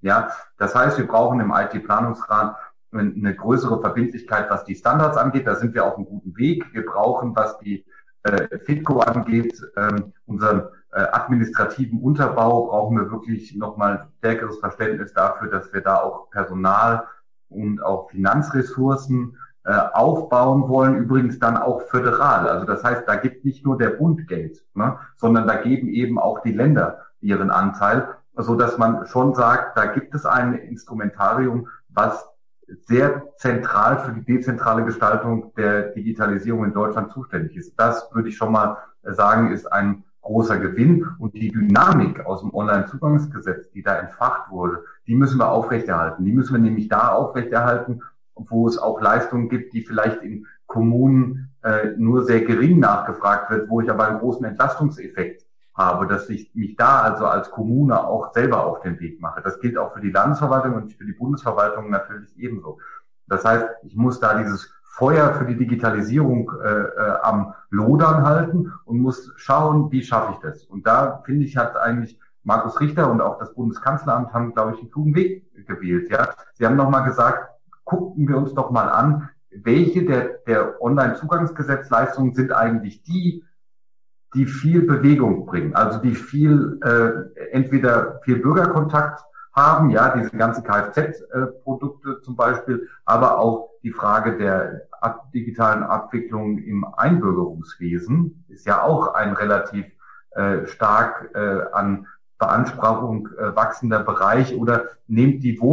Speaker 2: Ja, das heißt, wir brauchen im I T-Planungsrat eine größere Verbindlichkeit, was die Standards angeht. Da sind wir auf einem guten Weg. Wir brauchen, was die äh, FITCO angeht, ähm, unseren äh, administrativen Unterbau, brauchen wir wirklich nochmal stärkeres Verständnis dafür, dass wir da auch Personal und auch Finanzressourcen äh, aufbauen wollen. Übrigens dann auch föderal. Also das heißt, da gibt nicht nur der Bund Geld, ne, sondern da geben eben auch die Länder ihren Anteil, so dass man schon sagt, da gibt es ein Instrumentarium, was sehr zentral für die dezentrale Gestaltung der Digitalisierung in Deutschland zuständig ist. Das würde ich schon mal sagen, ist ein großer Gewinn. Und die Dynamik aus dem Onlinezugangsgesetz, die da entfacht wurde, die müssen wir aufrechterhalten. Die müssen wir nämlich da aufrechterhalten, wo es auch Leistungen gibt, die vielleicht in Kommunen äh, nur sehr gering nachgefragt wird, wo ich aber einen großen Entlastungseffekt habe, dass ich mich da also als Kommune auch selber auf den Weg mache. Das gilt auch für die Landesverwaltung und für die Bundesverwaltung natürlich ebenso. Das heißt, ich muss da dieses Feuer für die Digitalisierung äh, äh, am Lodern halten und muss schauen, wie schaffe ich das. Und da, finde ich, hat eigentlich Markus Richter und auch das Bundeskanzleramt haben, glaube ich, einen klugen Weg gewählt. Ja, sie haben nochmal gesagt, gucken wir uns doch mal an, welche der, der Online-Zugangsgesetzleistungen sind eigentlich die, die viel Bewegung bringen, also die viel äh, entweder viel Bürgerkontakt haben, ja, diese ganzen Kfz-Produkte äh, zum Beispiel, aber auch die Frage der ab, digitalen Abwicklung im Einbürgerungswesen ist ja auch ein relativ äh, stark äh, an Beanspruchung äh, wachsender Bereich. Oder nehmt die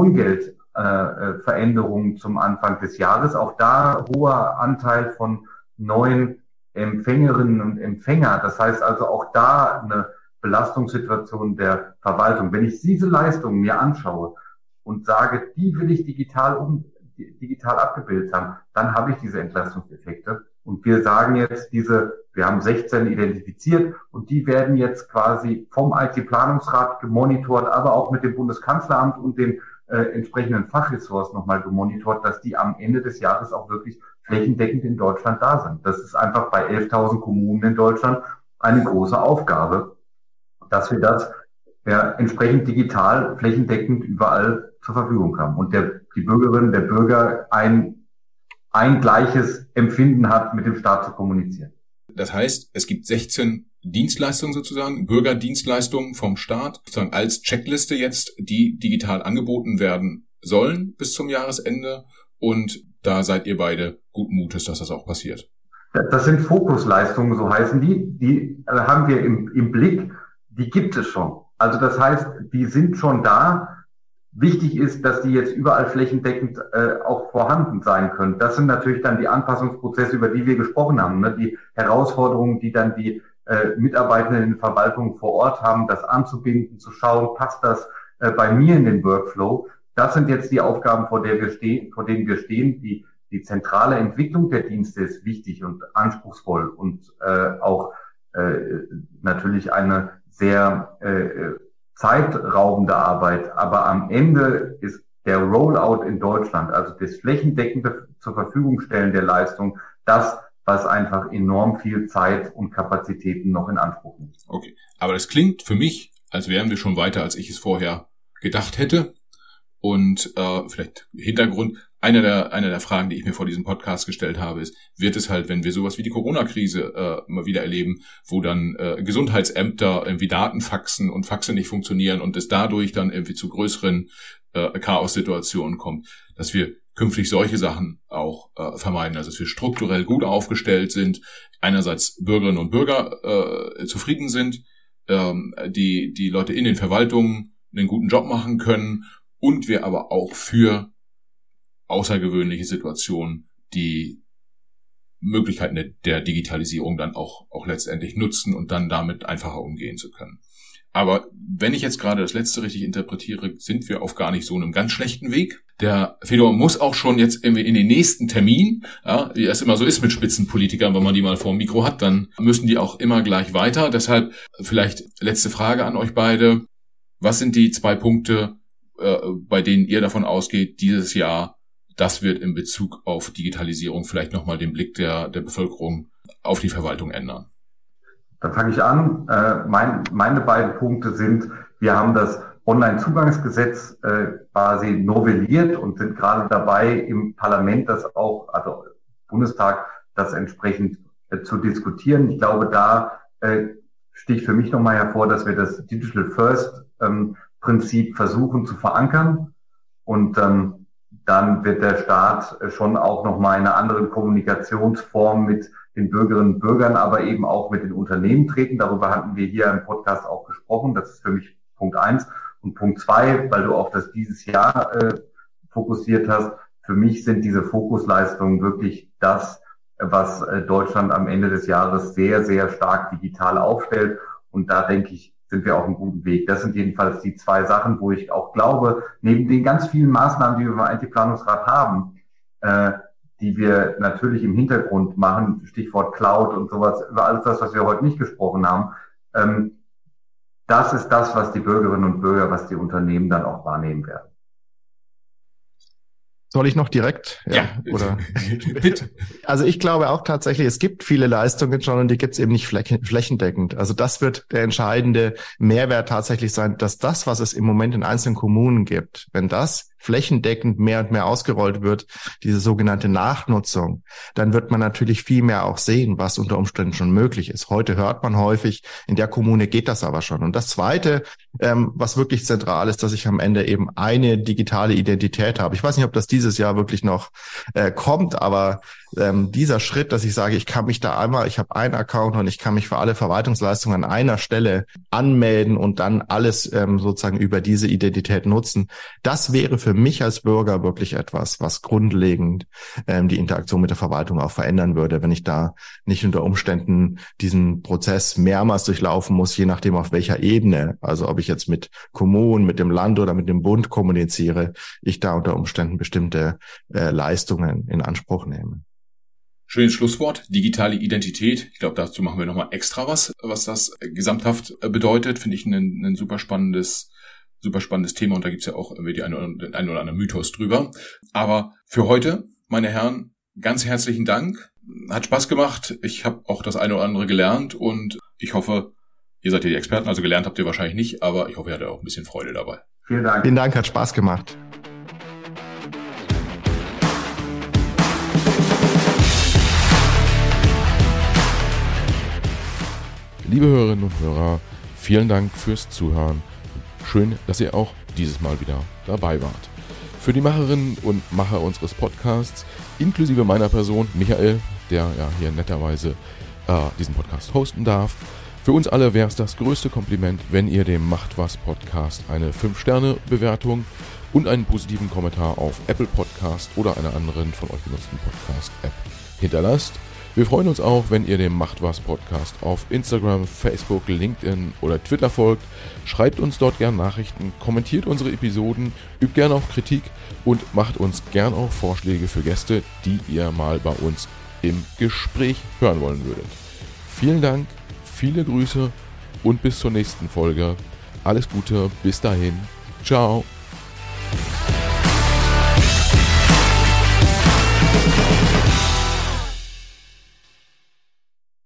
Speaker 2: Wohngeldveränderungen äh, zum Anfang des Jahres, auch da hoher Anteil von neuen Empfängerinnen und Empfänger. Das heißt also auch da eine Belastungssituation der Verwaltung. Wenn ich diese Leistungen mir anschaue und sage, die will ich digital um, digital abgebildet haben, dann habe ich diese Entlastungseffekte. Und wir sagen jetzt diese, wir haben sechzehn identifiziert und die werden jetzt quasi vom I T-Planungsrat gemonitort, aber auch mit dem Bundeskanzleramt und den äh, entsprechenden Fachressorts nochmal gemonitort, dass die am Ende des Jahres auch wirklich flächendeckend in Deutschland da sind. Das ist einfach bei elftausend Kommunen in Deutschland eine große Aufgabe, dass wir das ja, entsprechend digital flächendeckend überall zur Verfügung haben und der, die Bürgerinnen, der Bürger ein, ein gleiches Empfinden hat, mit dem Staat zu kommunizieren.
Speaker 3: Das heißt, es gibt sechzehn Dienstleistungen sozusagen, Bürgerdienstleistungen vom Staat, sozusagen als Checkliste jetzt, die digital angeboten werden sollen bis zum Jahresende, und da seid ihr beide guten Mutes, dass das auch passiert.
Speaker 2: Das sind Fokusleistungen, so heißen die. Die haben wir im, im Blick. Die gibt es schon. Also das heißt, die sind schon da. Wichtig ist, dass die jetzt überall flächendeckend äh, auch vorhanden sein können. Das sind natürlich dann die Anpassungsprozesse, über die wir gesprochen haben. Ne? Die Herausforderungen, die dann die äh, Mitarbeitenden in den Verwaltungen vor Ort haben, das anzubinden, zu schauen, passt das äh, bei mir in den Workflow. Das sind jetzt die Aufgaben, vor der wir stehen, vor denen wir stehen. Die, die zentrale Entwicklung der Dienste ist wichtig und anspruchsvoll und äh, auch äh, natürlich eine sehr äh, zeitraubende Arbeit. Aber am Ende ist der Rollout in Deutschland, also das flächendeckende zur Verfügung stellen der Leistung, das, was einfach enorm viel Zeit und Kapazitäten noch in Anspruch nimmt.
Speaker 3: Okay, aber das klingt für mich, als wären wir schon weiter, als ich es vorher gedacht hätte. Und äh, vielleicht Hintergrund, eine der, eine der Fragen, die ich mir vor diesem Podcast gestellt habe, ist, wird es halt, wenn wir sowas wie die Corona-Krise äh, mal wieder erleben, wo dann äh, Gesundheitsämter irgendwie Daten faxen und Faxe nicht funktionieren und es dadurch dann irgendwie zu größeren äh, Chaos-Situationen kommt, dass wir künftig solche Sachen auch äh, vermeiden, also dass wir strukturell gut aufgestellt sind, einerseits Bürgerinnen und Bürger äh, zufrieden sind, ähm, die die Leute in den Verwaltungen einen guten Job machen können, und wir aber auch für außergewöhnliche Situationen die Möglichkeiten der, der Digitalisierung dann auch, auch letztendlich nutzen und dann damit einfacher umgehen zu können. Aber wenn ich jetzt gerade das Letzte richtig interpretiere, sind wir auf gar nicht so einem ganz schlechten Weg. Der Fedor muss auch schon jetzt irgendwie in den nächsten Termin, ja, wie es immer so ist mit Spitzenpolitikern, wenn man die mal vor dem Mikro hat, dann müssen die auch immer gleich weiter. Deshalb vielleicht letzte Frage an euch beide. Was sind die zwei Punkte, bei denen ihr davon ausgeht, dieses Jahr, das wird in Bezug auf Digitalisierung vielleicht nochmal den Blick der, der Bevölkerung auf die Verwaltung ändern?
Speaker 2: Dann fange ich an. Äh, mein, meine beiden Punkte sind, wir haben das Onlinezugangsgesetz äh, quasi novelliert und sind gerade dabei, im Parlament das auch, also Bundestag, das entsprechend äh, zu diskutieren. Ich glaube, da äh, sticht für mich nochmal hervor, dass wir das Digital First ähm, Prinzip versuchen zu verankern. Und ähm, dann wird der Staat schon auch nochmal in einer anderen Kommunikationsform mit den Bürgerinnen und Bürgern, aber eben auch mit den Unternehmen treten. Darüber hatten wir hier im Podcast auch gesprochen. Das ist für mich Punkt eins. Und Punkt zwei, weil du auf das dieses Jahr äh, fokussiert hast, für mich sind diese Fokusleistungen wirklich das, was äh, Deutschland am Ende des Jahres sehr, sehr stark digital aufstellt. Und da denke ich, sind wir auf einem guten Weg. Das sind jedenfalls die zwei Sachen, wo ich auch glaube, neben den ganz vielen Maßnahmen, die wir beim I T-Planungsrat haben, äh, die wir natürlich im Hintergrund machen, Stichwort Cloud und sowas, über alles das, was wir heute nicht gesprochen haben, ähm, das ist das, was die Bürgerinnen und Bürger, was die Unternehmen dann auch wahrnehmen werden.
Speaker 1: Soll ich noch direkt?
Speaker 3: Ja,
Speaker 1: ja oder?
Speaker 3: Bitte.
Speaker 1: Also ich glaube auch tatsächlich, es gibt viele Leistungen schon und die gibt es eben nicht flächendeckend. Also das wird der entscheidende Mehrwert tatsächlich sein, dass das, was es im Moment in einzelnen Kommunen gibt, wenn das flächendeckend mehr und mehr ausgerollt wird, diese sogenannte Nachnutzung, dann wird man natürlich viel mehr auch sehen, was unter Umständen schon möglich ist. Heute hört man häufig, in der Kommune geht das aber schon. Und das Zweite, ähm, was wirklich zentral ist, dass ich am Ende eben eine digitale Identität habe. Ich weiß nicht, ob das dieses Jahr wirklich noch äh, kommt, aber ähm, dieser Schritt, dass ich sage, ich kann mich da einmal, ich habe einen Account und ich kann mich für alle Verwaltungsleistungen an einer Stelle anmelden und dann alles ähm, sozusagen über diese Identität nutzen, das wäre für mich als Bürger wirklich etwas, was grundlegend ähm, die Interaktion mit der Verwaltung auch verändern würde, wenn ich da nicht unter Umständen diesen Prozess mehrmals durchlaufen muss, je nachdem auf welcher Ebene, also ob ich jetzt mit Kommunen, mit dem Land oder mit dem Bund kommuniziere, ich da unter Umständen bestimmte äh, Leistungen in Anspruch nehme.
Speaker 3: Schönes Schlusswort, digitale Identität. Ich glaube, dazu machen wir nochmal extra was, was das gesamthaft bedeutet. Finde ich ein, ein super spannendes, super spannendes Thema und da gibt's ja auch irgendwie die eine oder, den einen oder anderen Mythos drüber. Aber für heute, meine Herren, ganz herzlichen Dank. Hat Spaß gemacht. Ich habe auch das eine oder andere gelernt und ich hoffe, ihr seid ja die Experten, also gelernt habt ihr wahrscheinlich nicht, aber ich hoffe, ihr hattet auch ein bisschen Freude dabei.
Speaker 2: Vielen Dank.
Speaker 1: Vielen Dank, hat Spaß gemacht.
Speaker 4: Liebe Hörerinnen und Hörer, vielen Dank fürs Zuhören. Schön, dass ihr auch dieses Mal wieder dabei wart. Für die Macherinnen und Macher unseres Podcasts, inklusive meiner Person, Michael, der ja hier netterweise äh, diesen Podcast hosten darf, für uns alle wäre es das größte Kompliment, wenn ihr dem Macht was Podcast eine fünf Sterne Bewertung und einen positiven Kommentar auf Apple Podcast oder einer anderen von euch genutzten Podcast-App hinterlasst. Wir freuen uns auch, wenn ihr dem Macht was Podcast auf Instagram, Facebook, LinkedIn oder Twitter folgt. Schreibt uns dort gern Nachrichten, kommentiert unsere Episoden, übt gern auch Kritik und macht uns gern auch Vorschläge für Gäste, die ihr mal bei uns im Gespräch hören wollen würdet. Vielen Dank, viele Grüße und bis zur nächsten Folge. Alles Gute, bis dahin. Ciao.